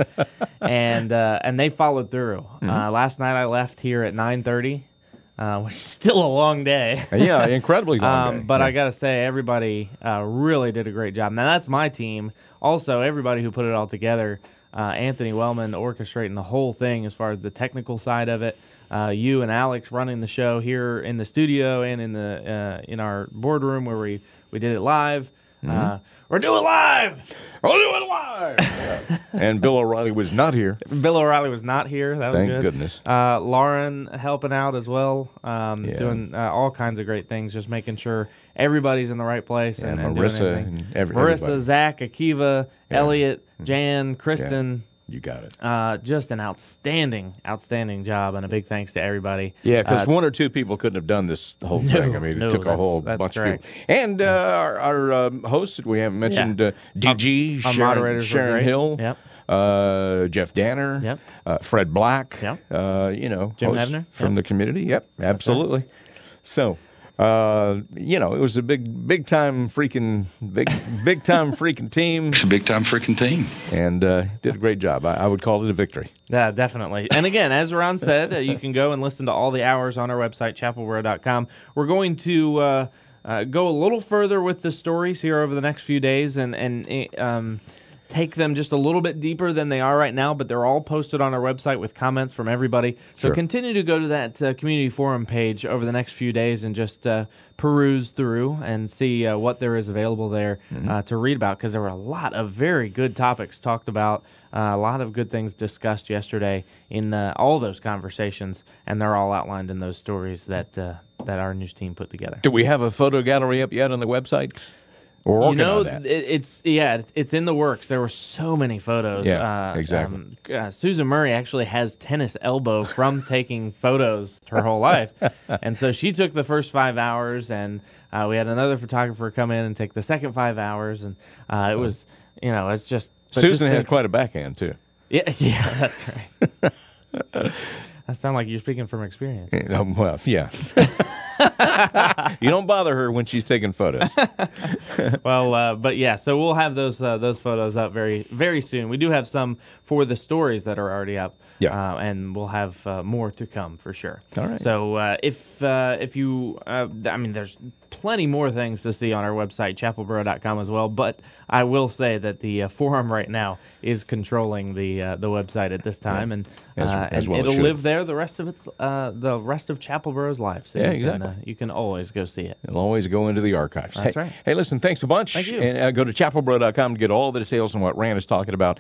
Speaker 4: and uh, and they followed through. Mm-hmm. Uh, last night I left here at nine thirty, uh, which is still a long day.
Speaker 1: Yeah, incredibly long
Speaker 4: um,
Speaker 1: day.
Speaker 4: But
Speaker 1: yeah.
Speaker 4: I got to say, everybody uh, really did a great job. Now, that's my team. Also, everybody who put it all together, uh, Anthony Wellman orchestrating the whole thing as far as the technical side of it. Uh, you and Alex running the show here in the studio and in the uh, in our boardroom where we, we did it live. Mm-hmm. Uh, we're doing live!
Speaker 1: We'll do it live! Yeah. And Bill O'Reilly was not here.
Speaker 4: Bill O'Reilly was not here. That was
Speaker 1: Thank
Speaker 4: good.
Speaker 1: goodness.
Speaker 4: Uh, Lauren helping out as well, um,
Speaker 1: yeah.
Speaker 4: doing uh, all kinds of great things, just making sure everybody's in the right place.
Speaker 1: Yeah,
Speaker 4: and, and
Speaker 1: Marissa
Speaker 4: doing everything.
Speaker 1: and every,
Speaker 4: Marissa,
Speaker 1: everybody.
Speaker 4: Zach, Akiva,
Speaker 1: Yeah.
Speaker 4: Elliot, Jan, Kristen.
Speaker 1: Yeah. You got it.
Speaker 4: Uh, just an outstanding, outstanding job, and a big thanks to everybody.
Speaker 1: Yeah, because
Speaker 4: uh,
Speaker 1: one or two people couldn't have done this whole
Speaker 4: no,
Speaker 1: thing. I mean, it
Speaker 4: no,
Speaker 1: took a whole
Speaker 4: that's
Speaker 1: bunch
Speaker 4: correct.
Speaker 1: of people. And uh, our, our um, hosts that we haven't mentioned,
Speaker 4: Yeah.
Speaker 1: uh, D G,
Speaker 4: Our- our
Speaker 1: Sharon,
Speaker 4: moderators were
Speaker 1: Sharon
Speaker 4: great.
Speaker 1: Hill,
Speaker 4: Yep.
Speaker 1: uh, Jeff Danner,
Speaker 4: Yep.
Speaker 1: uh, Fred Black,
Speaker 4: Yep.
Speaker 1: uh, you know,
Speaker 4: Jim
Speaker 1: hosts
Speaker 4: Hebner.
Speaker 1: from
Speaker 4: Yep.
Speaker 1: the community. Yep, absolutely. So, uh, you know, it was a big, big time freaking, big, big time freaking team.
Speaker 14: It's a big-time freaking team.
Speaker 1: And uh, did a great job. I, I would call it a victory.
Speaker 4: Yeah, definitely. And again, as Ron said, uh, you can go and listen to all the hours on our website, chapel boro dot com. We're going to uh, uh, go a little further with the stories here over the next few days and, and um, take them just a little bit deeper than they are right now, but they're all posted on our website with comments from everybody. So
Speaker 1: Sure.
Speaker 4: continue to go to that uh, community forum page over the next few days and just uh, peruse through and see uh, what there is available there
Speaker 1: Mm-hmm.
Speaker 4: uh, to read about, because there were a lot of very good topics talked about, uh, a lot of good things discussed yesterday in the, all those conversations, and they're all outlined in those stories that uh, that our news team put together.
Speaker 1: Do we have a photo gallery up yet on the website? We're working
Speaker 4: you know,
Speaker 1: on that.
Speaker 4: It, it's yeah, it's, it's in the works. There were so many photos.
Speaker 1: Yeah,
Speaker 4: uh,
Speaker 1: exactly.
Speaker 4: Um, uh, Susan Murray actually has tennis elbow from taking photos her whole life, and so she took the first five hours, and uh, we had another photographer come in and take the second five hours, and uh, it was, you know, it's just
Speaker 1: Susan
Speaker 4: just
Speaker 1: had
Speaker 4: the,
Speaker 1: quite a backhand too.
Speaker 4: Yeah, yeah, that's right. That sounds like you're speaking from experience.
Speaker 1: Um, well, yeah. You don't bother her when she's taking photos.
Speaker 4: Well, uh, but yeah, so we'll have those uh, those photos up very very soon. We do have some for the stories that are already up.
Speaker 1: Yeah,
Speaker 4: uh, and we'll have uh, more to come for sure.
Speaker 1: All right.
Speaker 4: So uh, if uh, if you, uh, I mean, there's plenty more things to see on our website, chapel borough dot com as well. But I will say that the uh, forum right now is controlling the uh, the website at this time, yeah. and,
Speaker 1: as,
Speaker 4: uh,
Speaker 1: as
Speaker 4: and
Speaker 1: well
Speaker 4: it'll
Speaker 1: it
Speaker 4: live there the rest of its uh, the rest of Chapel Borough's life. So
Speaker 1: yeah,
Speaker 4: you
Speaker 1: exactly.
Speaker 4: Can, uh, you can always go see it.
Speaker 1: It'll always go into the archives.
Speaker 4: That's
Speaker 1: hey,
Speaker 4: right.
Speaker 1: Hey, listen, thanks a bunch.
Speaker 4: Thank you.
Speaker 1: And uh, go to chapel borough dot com to get all the details on what Rand is talking about.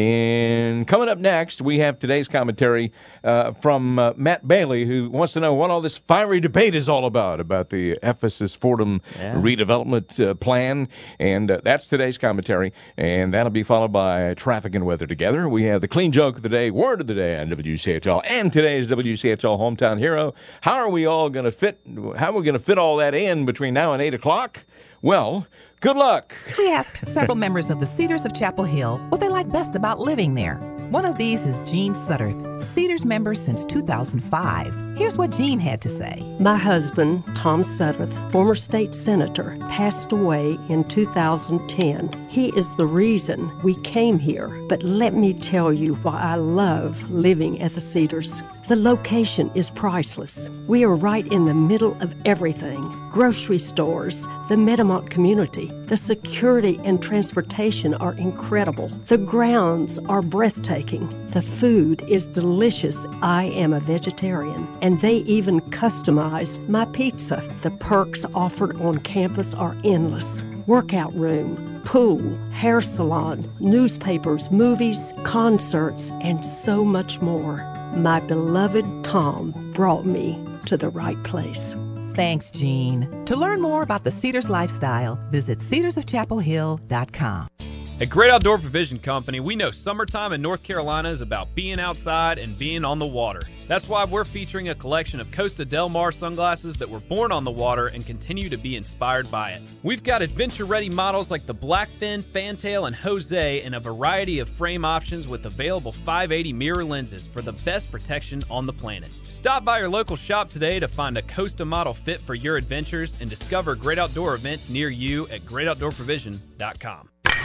Speaker 1: And coming up next, we have today's commentary uh, from uh, Matt Bailey, who wants to know what all this fiery debate is all about, about the Ephesus Fordham
Speaker 4: Yeah.
Speaker 1: redevelopment uh, plan. And uh, that's today's commentary. And that'll be followed by traffic and weather together. We have the clean joke of the day, word of the day on W C H L, and today's W C H L Hometown Hero. How are we all going to fit, how are we going to fit all that in between now and eight o'clock? Well, good luck.
Speaker 15: We asked several members of the Cedars of Chapel Hill what they like best about living there. One of these is Jean Sutterth, Cedars member since two thousand five. Here's what Jean had to say.
Speaker 16: My husband, Tom Sutterth, former state senator, passed away in two thousand ten. He is the reason we came here. But let me tell you why I love living at the Cedars. The location is priceless. We are right in the middle of everything. Grocery stores, the Metamont community, the security and transportation are incredible. The grounds are breathtaking. The food is delicious. I am a vegetarian, and they even customize my pizza. The perks offered on campus are endless. Workout room, pool, hair salon, newspapers, movies, concerts, and so much more. My beloved Tom brought me to the right place.
Speaker 15: Thanks, Jean. To learn more about the Cedars lifestyle, visit cedars of chapel hill dot com.
Speaker 18: At Great Outdoor Provision Company, we know summertime in North Carolina is about being outside and being on the water. That's why we're featuring a collection of Costa Del Mar sunglasses that were born on the water and continue to be inspired by it. We've got adventure-ready models like the Blackfin, Fantail, and Jose, and a variety of frame options with available five eighty mirror lenses for the best protection on the planet. Stop by your local shop today to find a Costa model fit for your adventures and discover great outdoor events near you at great outdoor provision dot com.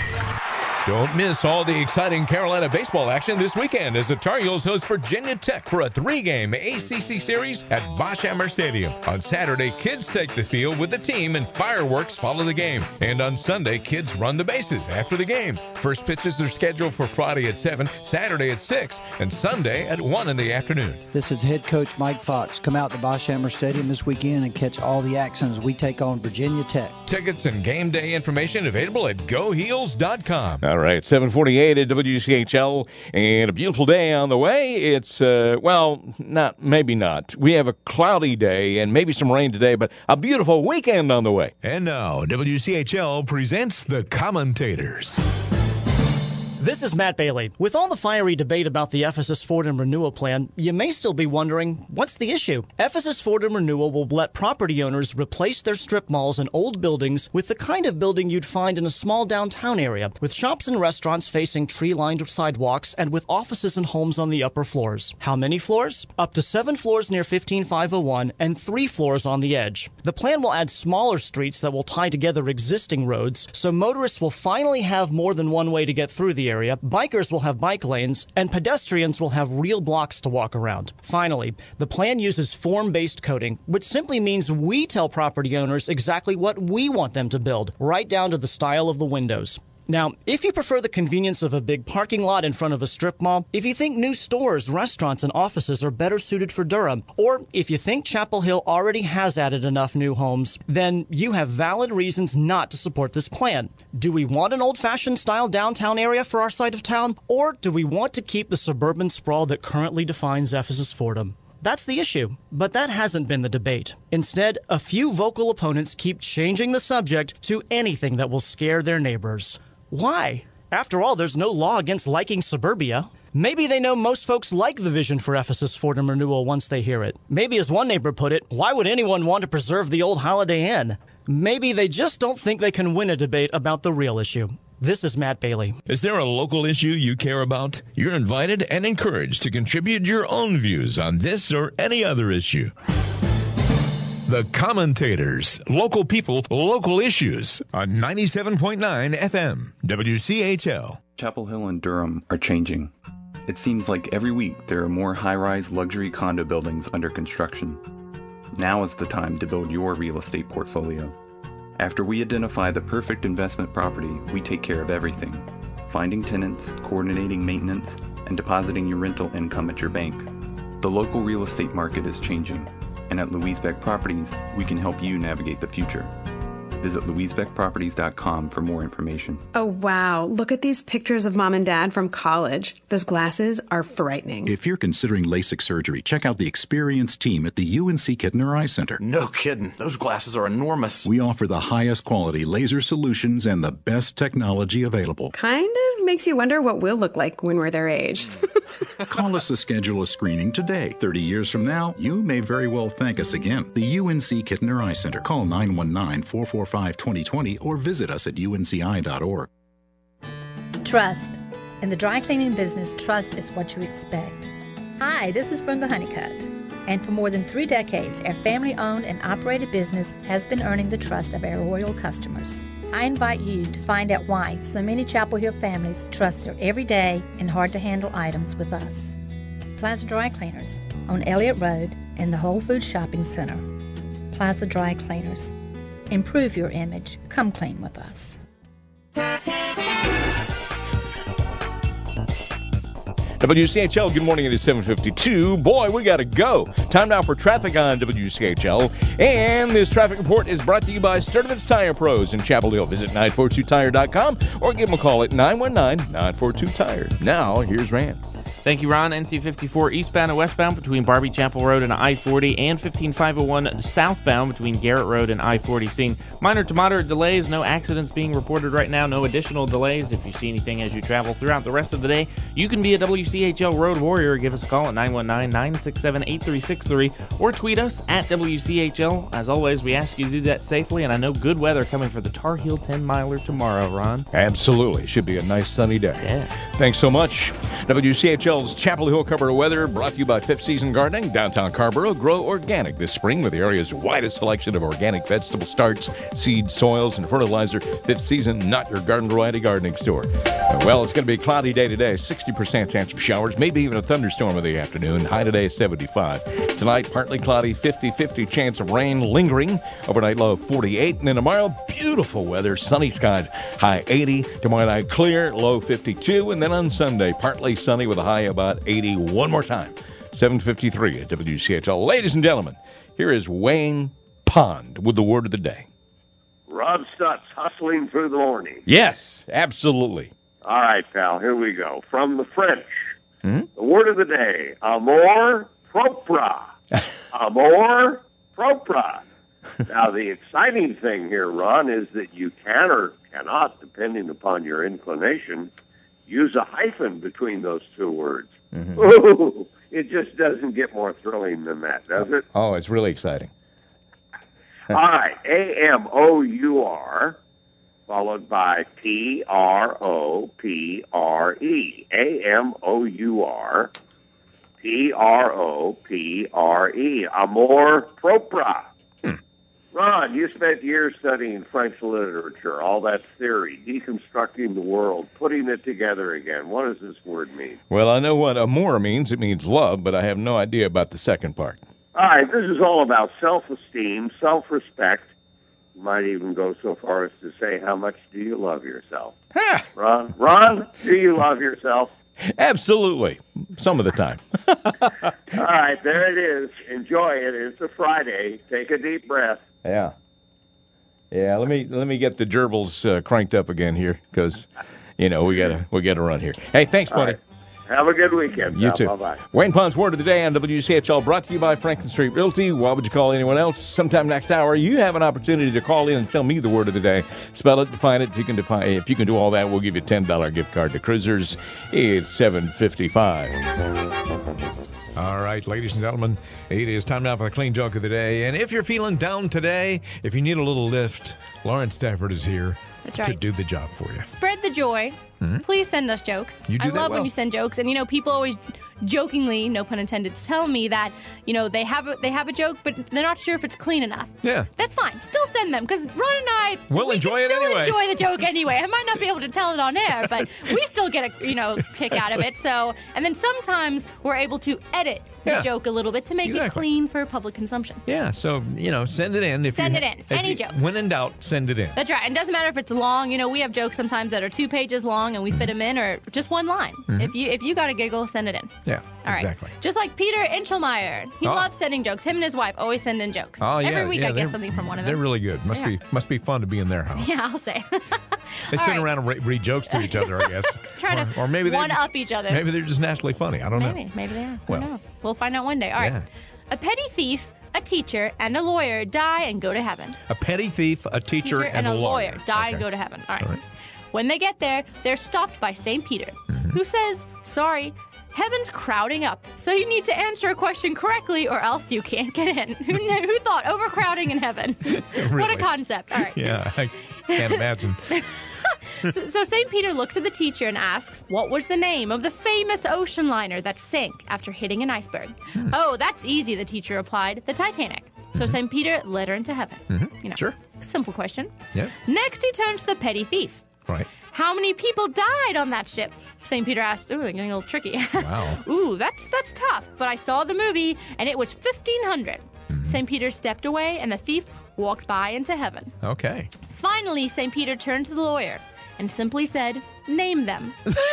Speaker 17: Don't miss all the exciting Carolina baseball action this weekend as the Tar Heels host Virginia Tech for a three-game A C C series at Boschhammer Stadium. On Saturday, kids take the field with the team and fireworks follow the game. And on Sunday, kids run the bases after the game. First pitches are scheduled for Friday at seven, Saturday at six, and Sunday at one in the afternoon.
Speaker 19: This is head coach Mike Fox. Come out to Boschhammer Stadium this weekend and catch all the action as we take on Virginia Tech.
Speaker 17: Tickets and game day information available at go heels dot com.
Speaker 1: All right, seven forty-eight at W C H L, and a beautiful day on the way. It's, uh, well, not, maybe not. We have a cloudy day and maybe some rain today, but a beautiful weekend on the way.
Speaker 17: And now, W C H L presents the commentators.
Speaker 21: This is Matt Bailey. With all the fiery debate about the Ephesus Fordham renewal plan, you may still be wondering, what's the issue? Ephesus Fordham renewal will let property owners replace their strip malls and old buildings with the kind of building you'd find in a small downtown area, with shops and restaurants facing tree-lined sidewalks and with offices and homes on the upper floors. How many floors? Up to seven floors near fifteen five oh one and three floors on the edge. The plan will add smaller streets that will tie together existing roads, so motorists will finally have more than one way to get through the area. Area, bikers will have bike lanes, and pedestrians will have real blocks to walk around. Finally, the plan uses form-based coding, which simply means we tell property owners exactly what we want them to build, right down to the style of the windows. Now, if you prefer the convenience of a big parking lot in front of a strip mall, if you think new stores, restaurants, and offices are better suited for Durham, or if you think Chapel Hill already has added enough new homes, then you have valid reasons not to support this plan. Do we want an old-fashioned style downtown area for our side of town, or do we want to keep the suburban sprawl that currently defines Ephesus Fordham? That's the issue. But that hasn't been the debate. Instead, a few vocal opponents keep changing the subject to anything that will scare their neighbors. Why? After all, there's no law against liking suburbia. Maybe they know most folks like the vision for Ephesus Fordham Renewal once they hear it. Maybe, as one neighbor put it, why would anyone want to preserve the old Holiday Inn? Maybe they just don't think they can win a debate about the real issue. This is Matt Bailey.
Speaker 17: Is there a local issue you care about? You're invited and encouraged to contribute your own views on this or any other issue. The Commentators, local people, local issues on ninety-seven point nine F M, W C H L.
Speaker 14: Chapel Hill and Durham are changing. It seems like every week there are more high-rise luxury condo buildings under construction. Now is the time to build your real estate portfolio. After we identify the perfect investment property, we take care of everything. Finding tenants, coordinating maintenance, and depositing your rental income at your bank. The local real estate market is changing, and at Louise Beck Properties, we can help you navigate the future. Visit louise beck properties dot com for more information.
Speaker 7: Oh, wow. Look at these pictures of mom and dad from college. Those glasses are frightening.
Speaker 8: If you're considering LASIK surgery, check out the experienced team at the U N C Kittner Eye Center.
Speaker 9: No kidding. Those glasses are enormous.
Speaker 8: We offer the highest quality laser solutions and the best technology available.
Speaker 7: Kind of makes you wonder what we'll look like when we're their age.
Speaker 8: Call us to schedule a screening today. thirty years from now, you may very well thank us again. The U N C Kittner Eye Center. Call nine one nine, four four five, two zero two zero or visit us at U N C I dot org.
Speaker 10: Trust. In the dry cleaning business, trust is what you expect. Hi, this is Brenda Honeycutt. And for more than three decades, our family-owned and operated business has been earning the trust of our loyal customers. I invite you to find out why so many Chapel Hill families trust their everyday and hard-to-handle items with us. Plaza Dry Cleaners on Elliott Road in the Whole Foods Shopping Center. Plaza Dry Cleaners. Improve your image. Come clean with us.
Speaker 1: W C H L, good morning. It is seven fifty-two. Boy, we got to go. Time now for traffic on W C H L. And this traffic report is brought to you by Sturdivant's Tire Pros in Chapel Hill. Visit nine four two tire dot com or give them a call at nine one nine, nine four two, tire. Now, here's Rand.
Speaker 4: Thank you, Ron. N C fifty-four eastbound and westbound between Barbie Chapel Road and I forty, and fifteen five oh one southbound between Garrett Road and I forty. Seeing minor to moderate delays, no accidents being reported right now, no additional delays. If you see anything as you travel throughout the rest of the day, you can be a W C H L Road Warrior. Give us a call at nine one nine, nine six seven, eight three six three or tweet us at W C H L. As always, we ask you to do that safely, and I know good weather coming for the Tar Heel ten miler tomorrow, Ron.
Speaker 1: Absolutely. Should be a nice sunny day.
Speaker 4: Yeah.
Speaker 1: Thanks so much. W C H L's Chapel Hill Cover Weather brought to you by Fifth Season Gardening. Downtown Carrboro, grow organic this spring with the area's widest selection of organic vegetable starts, seeds, soils, and fertilizer. Fifth Season, not your garden variety gardening store. Well, it's going to be a cloudy day today. sixty percent chance of showers, maybe even a thunderstorm in the afternoon. High today is seventy-five. Tonight, partly cloudy, fifty-fifty chance of rain lingering. Overnight low of forty-eight. And then tomorrow, beautiful weather, sunny skies, high eighty. Tomorrow night, clear, low fifty-two. And then on Sunday, partly sunny with a high about eighty. One more time, seven fifty-three at W C H L. Ladies and gentlemen, here is Wayne Pond with the word of the day.
Speaker 20: Rob Stutz hustling through the morning.
Speaker 1: Yes, absolutely.
Speaker 20: All right, pal, here we go. From the French,
Speaker 1: mm-hmm.
Speaker 20: the word of the day, amour propre. Amour propre. Now, the exciting thing here, Ron, is that you can or cannot, depending upon your inclination, use a hyphen between those two words.
Speaker 1: Mm-hmm.
Speaker 20: Ooh, it just doesn't get more thrilling than that, does it?
Speaker 1: Oh, it's really exciting.
Speaker 20: All right, A M O U R, followed by P R O P R E. A M O U R, P R O P R E. Amour propre. Ron, you spent years studying French literature, all that theory, deconstructing the world, putting it together again. What does this word mean?
Speaker 1: Well, I know what amour means. It means love, but I have no idea about the second part.
Speaker 20: All right, this is all about self-esteem, self-respect. You might even go so far as to say, how much do you love yourself?
Speaker 1: Ha!
Speaker 20: Ron, Ron, do you love yourself?
Speaker 1: Absolutely. Some of the time.
Speaker 20: All right, there it is. Enjoy it. It's a Friday. Take a deep breath.
Speaker 1: Yeah. Yeah, let me let me get the gerbils uh, cranked up again here because, you know, we gotta we gotta run here. Hey, thanks, buddy.
Speaker 20: Right. Have a good weekend.
Speaker 1: You
Speaker 20: Sal.
Speaker 1: too.
Speaker 20: Bye-bye.
Speaker 1: Wayne Pond's Word of the Day on W C H L, brought to you by Franklin Street Realty. Why would you call anyone else? Sometime next hour, you have an opportunity to call in and tell me the word of the day. Spell it, define it. If you can define, if you can do all that, we'll give you a ten dollars gift card to Cruisers. It's seven fifty-five.
Speaker 17: All right, ladies and gentlemen, it is time now for the clean joke of the day. And if you're feeling down today, if you need a little lift, Lauren Stafford is here
Speaker 5: That's
Speaker 17: to
Speaker 5: right.
Speaker 17: do the job for you.
Speaker 5: Spread the joy.
Speaker 17: Hmm?
Speaker 5: Please send us jokes.
Speaker 17: You do
Speaker 5: I
Speaker 17: that
Speaker 5: love
Speaker 17: well.
Speaker 5: when you send jokes, and you know, people always jokingly, no pun intended, tell me that you know they have a, they have a joke, but they're not sure if it's clean enough.
Speaker 17: Yeah.
Speaker 5: That's fine. Still send them, because Ron and I
Speaker 17: We'll
Speaker 5: we
Speaker 17: enjoy
Speaker 5: can
Speaker 17: it
Speaker 5: still
Speaker 17: anyway.
Speaker 5: enjoy the joke anyway. I might not be able to tell it on air, but we still get a you know kick out of it. So, and then sometimes we're able to edit the
Speaker 17: Yeah.
Speaker 5: joke a little bit to make it
Speaker 17: Exactly.
Speaker 5: clean for public consumption.
Speaker 17: Yeah, so, you know, send it in. If
Speaker 5: Send
Speaker 17: you,
Speaker 5: it in.
Speaker 17: if
Speaker 5: Any
Speaker 17: you-
Speaker 5: joke.
Speaker 17: When in doubt, send it in.
Speaker 5: That's right. And it doesn't matter if it's long. You know, we have jokes sometimes that are two pages long and we fit them in, or just one line.
Speaker 17: Mhm.
Speaker 5: If you if you got a giggle, send it in.
Speaker 17: Yeah,
Speaker 5: All right.
Speaker 17: exactly.
Speaker 5: Just like Peter Inchelmeyer. He
Speaker 17: Oh.
Speaker 5: loves sending jokes. Him and his wife always send in jokes.
Speaker 17: Oh, yeah.
Speaker 5: Every week
Speaker 17: yeah,
Speaker 5: I
Speaker 17: they're-
Speaker 5: get something from one of them.
Speaker 17: They're really good. Must
Speaker 5: They
Speaker 17: be must be fun to be in their house.
Speaker 5: Yeah, I'll say.
Speaker 17: They
Speaker 5: All
Speaker 17: sit
Speaker 5: right.
Speaker 17: around and re- read jokes to each other, I guess.
Speaker 5: Try
Speaker 17: or,
Speaker 5: to
Speaker 17: or maybe they
Speaker 5: one
Speaker 17: just-
Speaker 5: up each other.
Speaker 17: Maybe they're just naturally funny. I don't
Speaker 5: Maybe.
Speaker 17: know.
Speaker 5: Maybe they are.
Speaker 17: Well.
Speaker 5: Who knows? We'll find out one day. All right.
Speaker 17: Yeah.
Speaker 5: A petty thief, a teacher, and a lawyer die and go to heaven.
Speaker 17: A petty thief, a teacher,
Speaker 5: and, a lawyer, die and
Speaker 17: Okay.
Speaker 5: go to heaven. All right.
Speaker 17: All right.
Speaker 5: When they get there, they're stopped by Saint Peter,
Speaker 17: Mm-hmm.
Speaker 5: who says, "Sorry, heaven's crowding up, so you need to answer a question correctly, or else you can't get in." Who knew, who thought overcrowding in heaven? What a
Speaker 17: Really?
Speaker 5: concept! All right.
Speaker 17: Yeah, I can't imagine.
Speaker 5: So, so Saint Peter looks at the teacher and asks, "What was the name of the famous ocean liner that sank after hitting an iceberg?"
Speaker 17: Hmm.
Speaker 5: "Oh, that's easy," the teacher replied. "The Titanic." So Saint Peter led her into heaven.
Speaker 17: Mhm.
Speaker 5: You know,
Speaker 17: Sure.
Speaker 5: simple question.
Speaker 17: Yeah.
Speaker 5: Next, he turned to the petty thief.
Speaker 17: Right.
Speaker 5: "How many people died on that ship?" Saint Peter asked. Ooh, getting a little tricky.
Speaker 17: Wow.
Speaker 5: Ooh, that's that's tough. But I saw the movie, and it was fifteen hundred.
Speaker 17: Mm-hmm.
Speaker 5: Saint Peter stepped away, and the thief walked by into heaven.
Speaker 17: Okay.
Speaker 5: Finally, Saint Peter turned to the lawyer and simply said, "Name them."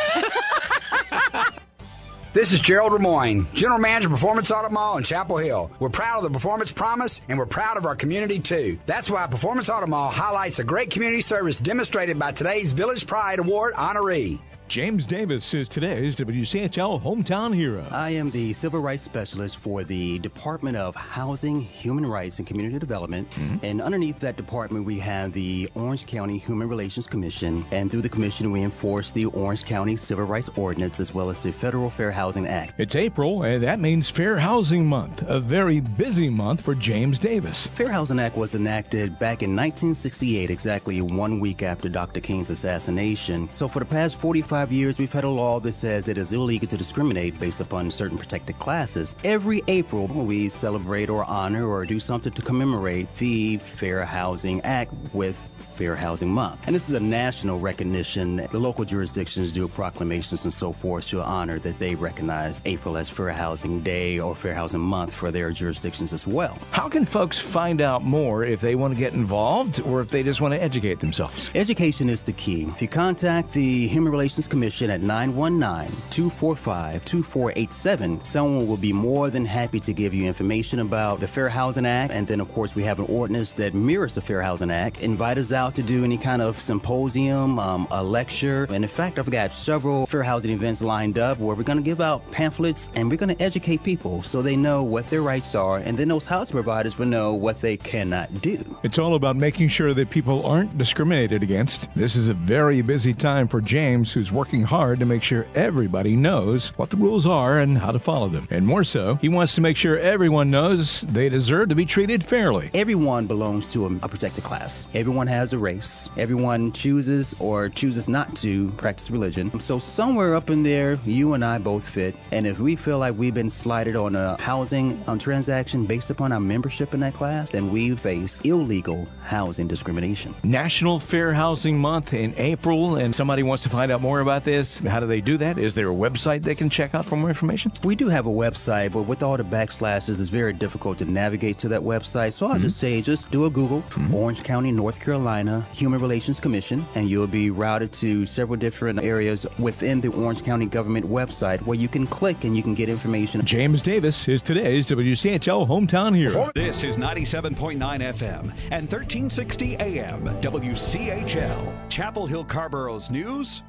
Speaker 22: This is Gerald Lemoyne, General Manager of Performance Auto Mall in Chapel Hill. We're proud of the Performance Promise, and we're proud of our community, too. That's why Performance Auto Mall highlights the great community service demonstrated by today's Village Pride Award honoree.
Speaker 23: James Davis is today's W C H L Hometown Hero.
Speaker 24: I am the Civil Rights Specialist for the Department of Housing, Human Rights, and Community Development.
Speaker 23: Mm-hmm.
Speaker 24: And underneath that department, we have the Orange County Human Relations Commission. And through the commission, we enforce the Orange County Civil Rights Ordinance as well as the Federal Fair Housing Act.
Speaker 23: It's April, and that means Fair Housing Month, a very busy month for James Davis.
Speaker 24: Fair Housing Act was enacted back in nineteen sixty-eight, exactly one week after Doctor King's assassination. So for the past forty-five years, we've had a law that says it is illegal to discriminate based upon certain protected classes. Every April, we celebrate or honor or do something to commemorate the Fair Housing Act with Fair Housing Month. And this is a national recognition. The local jurisdictions do proclamations and so forth to honor that they recognize April as Fair Housing Day or Fair Housing Month for their jurisdictions as well.
Speaker 23: How can folks find out more if they want to get involved or if they just want to educate themselves?
Speaker 24: Education is the key. If you contact the Human Relations Commission at nine one nine, two four five, two four eight seven, someone will be more than happy to give you information about the Fair Housing Act. And then, of course, we have an ordinance that mirrors the Fair Housing Act. Invite us out to do any kind of symposium, um, a lecture. And in fact, I've got several fair housing events lined up where we're going to give out pamphlets and we're going to educate people so they know what their rights are. And then those housing providers will know what they cannot do.
Speaker 23: It's all about making sure that people aren't discriminated against. This is a very busy time for James, who's working hard to make sure everybody knows what the rules are and how to follow them. And more so, he wants to make sure everyone knows they deserve to be treated fairly.
Speaker 24: Everyone belongs to a, a protected class. Everyone has a race. Everyone chooses or chooses not to practice religion. So somewhere up in there, you and I both fit. And if we feel like we've been slighted on a housing um, transaction based upon our membership in that class, then we face illegal housing discrimination.
Speaker 23: National Fair Housing Month in April, and somebody wants to find out more about this. How do they do that? Is there a website they can check out for more information?
Speaker 24: We do have a website, but with all the backslashes, it's very difficult to navigate to that website. So I'll
Speaker 23: Mm-hmm.
Speaker 24: just say, just do a Google, mm-hmm. Orange County, North Carolina, Human Relations Commission, and you'll be routed to several different areas within the Orange County government website where you can click and you can get information.
Speaker 23: James Davis is today's W C H L Hometown Hero.
Speaker 25: This is ninety-seven point nine F M and thirteen sixty A M W C H L, Chapel Hill Carborough's news, talk,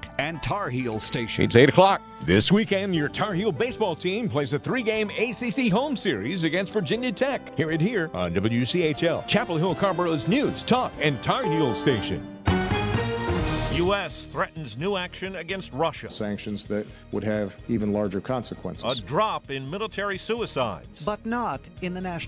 Speaker 25: and Tar Heel Station.
Speaker 1: It's eight o'clock. This weekend, your Tar Heel baseball team plays a three-game A C C home series against Virginia Tech. Hear it here on W C H L, Chapel Hill Carborough's news, talk, and Tar Heel station.
Speaker 2: U S threatens new action against Russia.
Speaker 3: Sanctions that would have even larger consequences.
Speaker 2: A drop in military suicides.
Speaker 6: But not in the national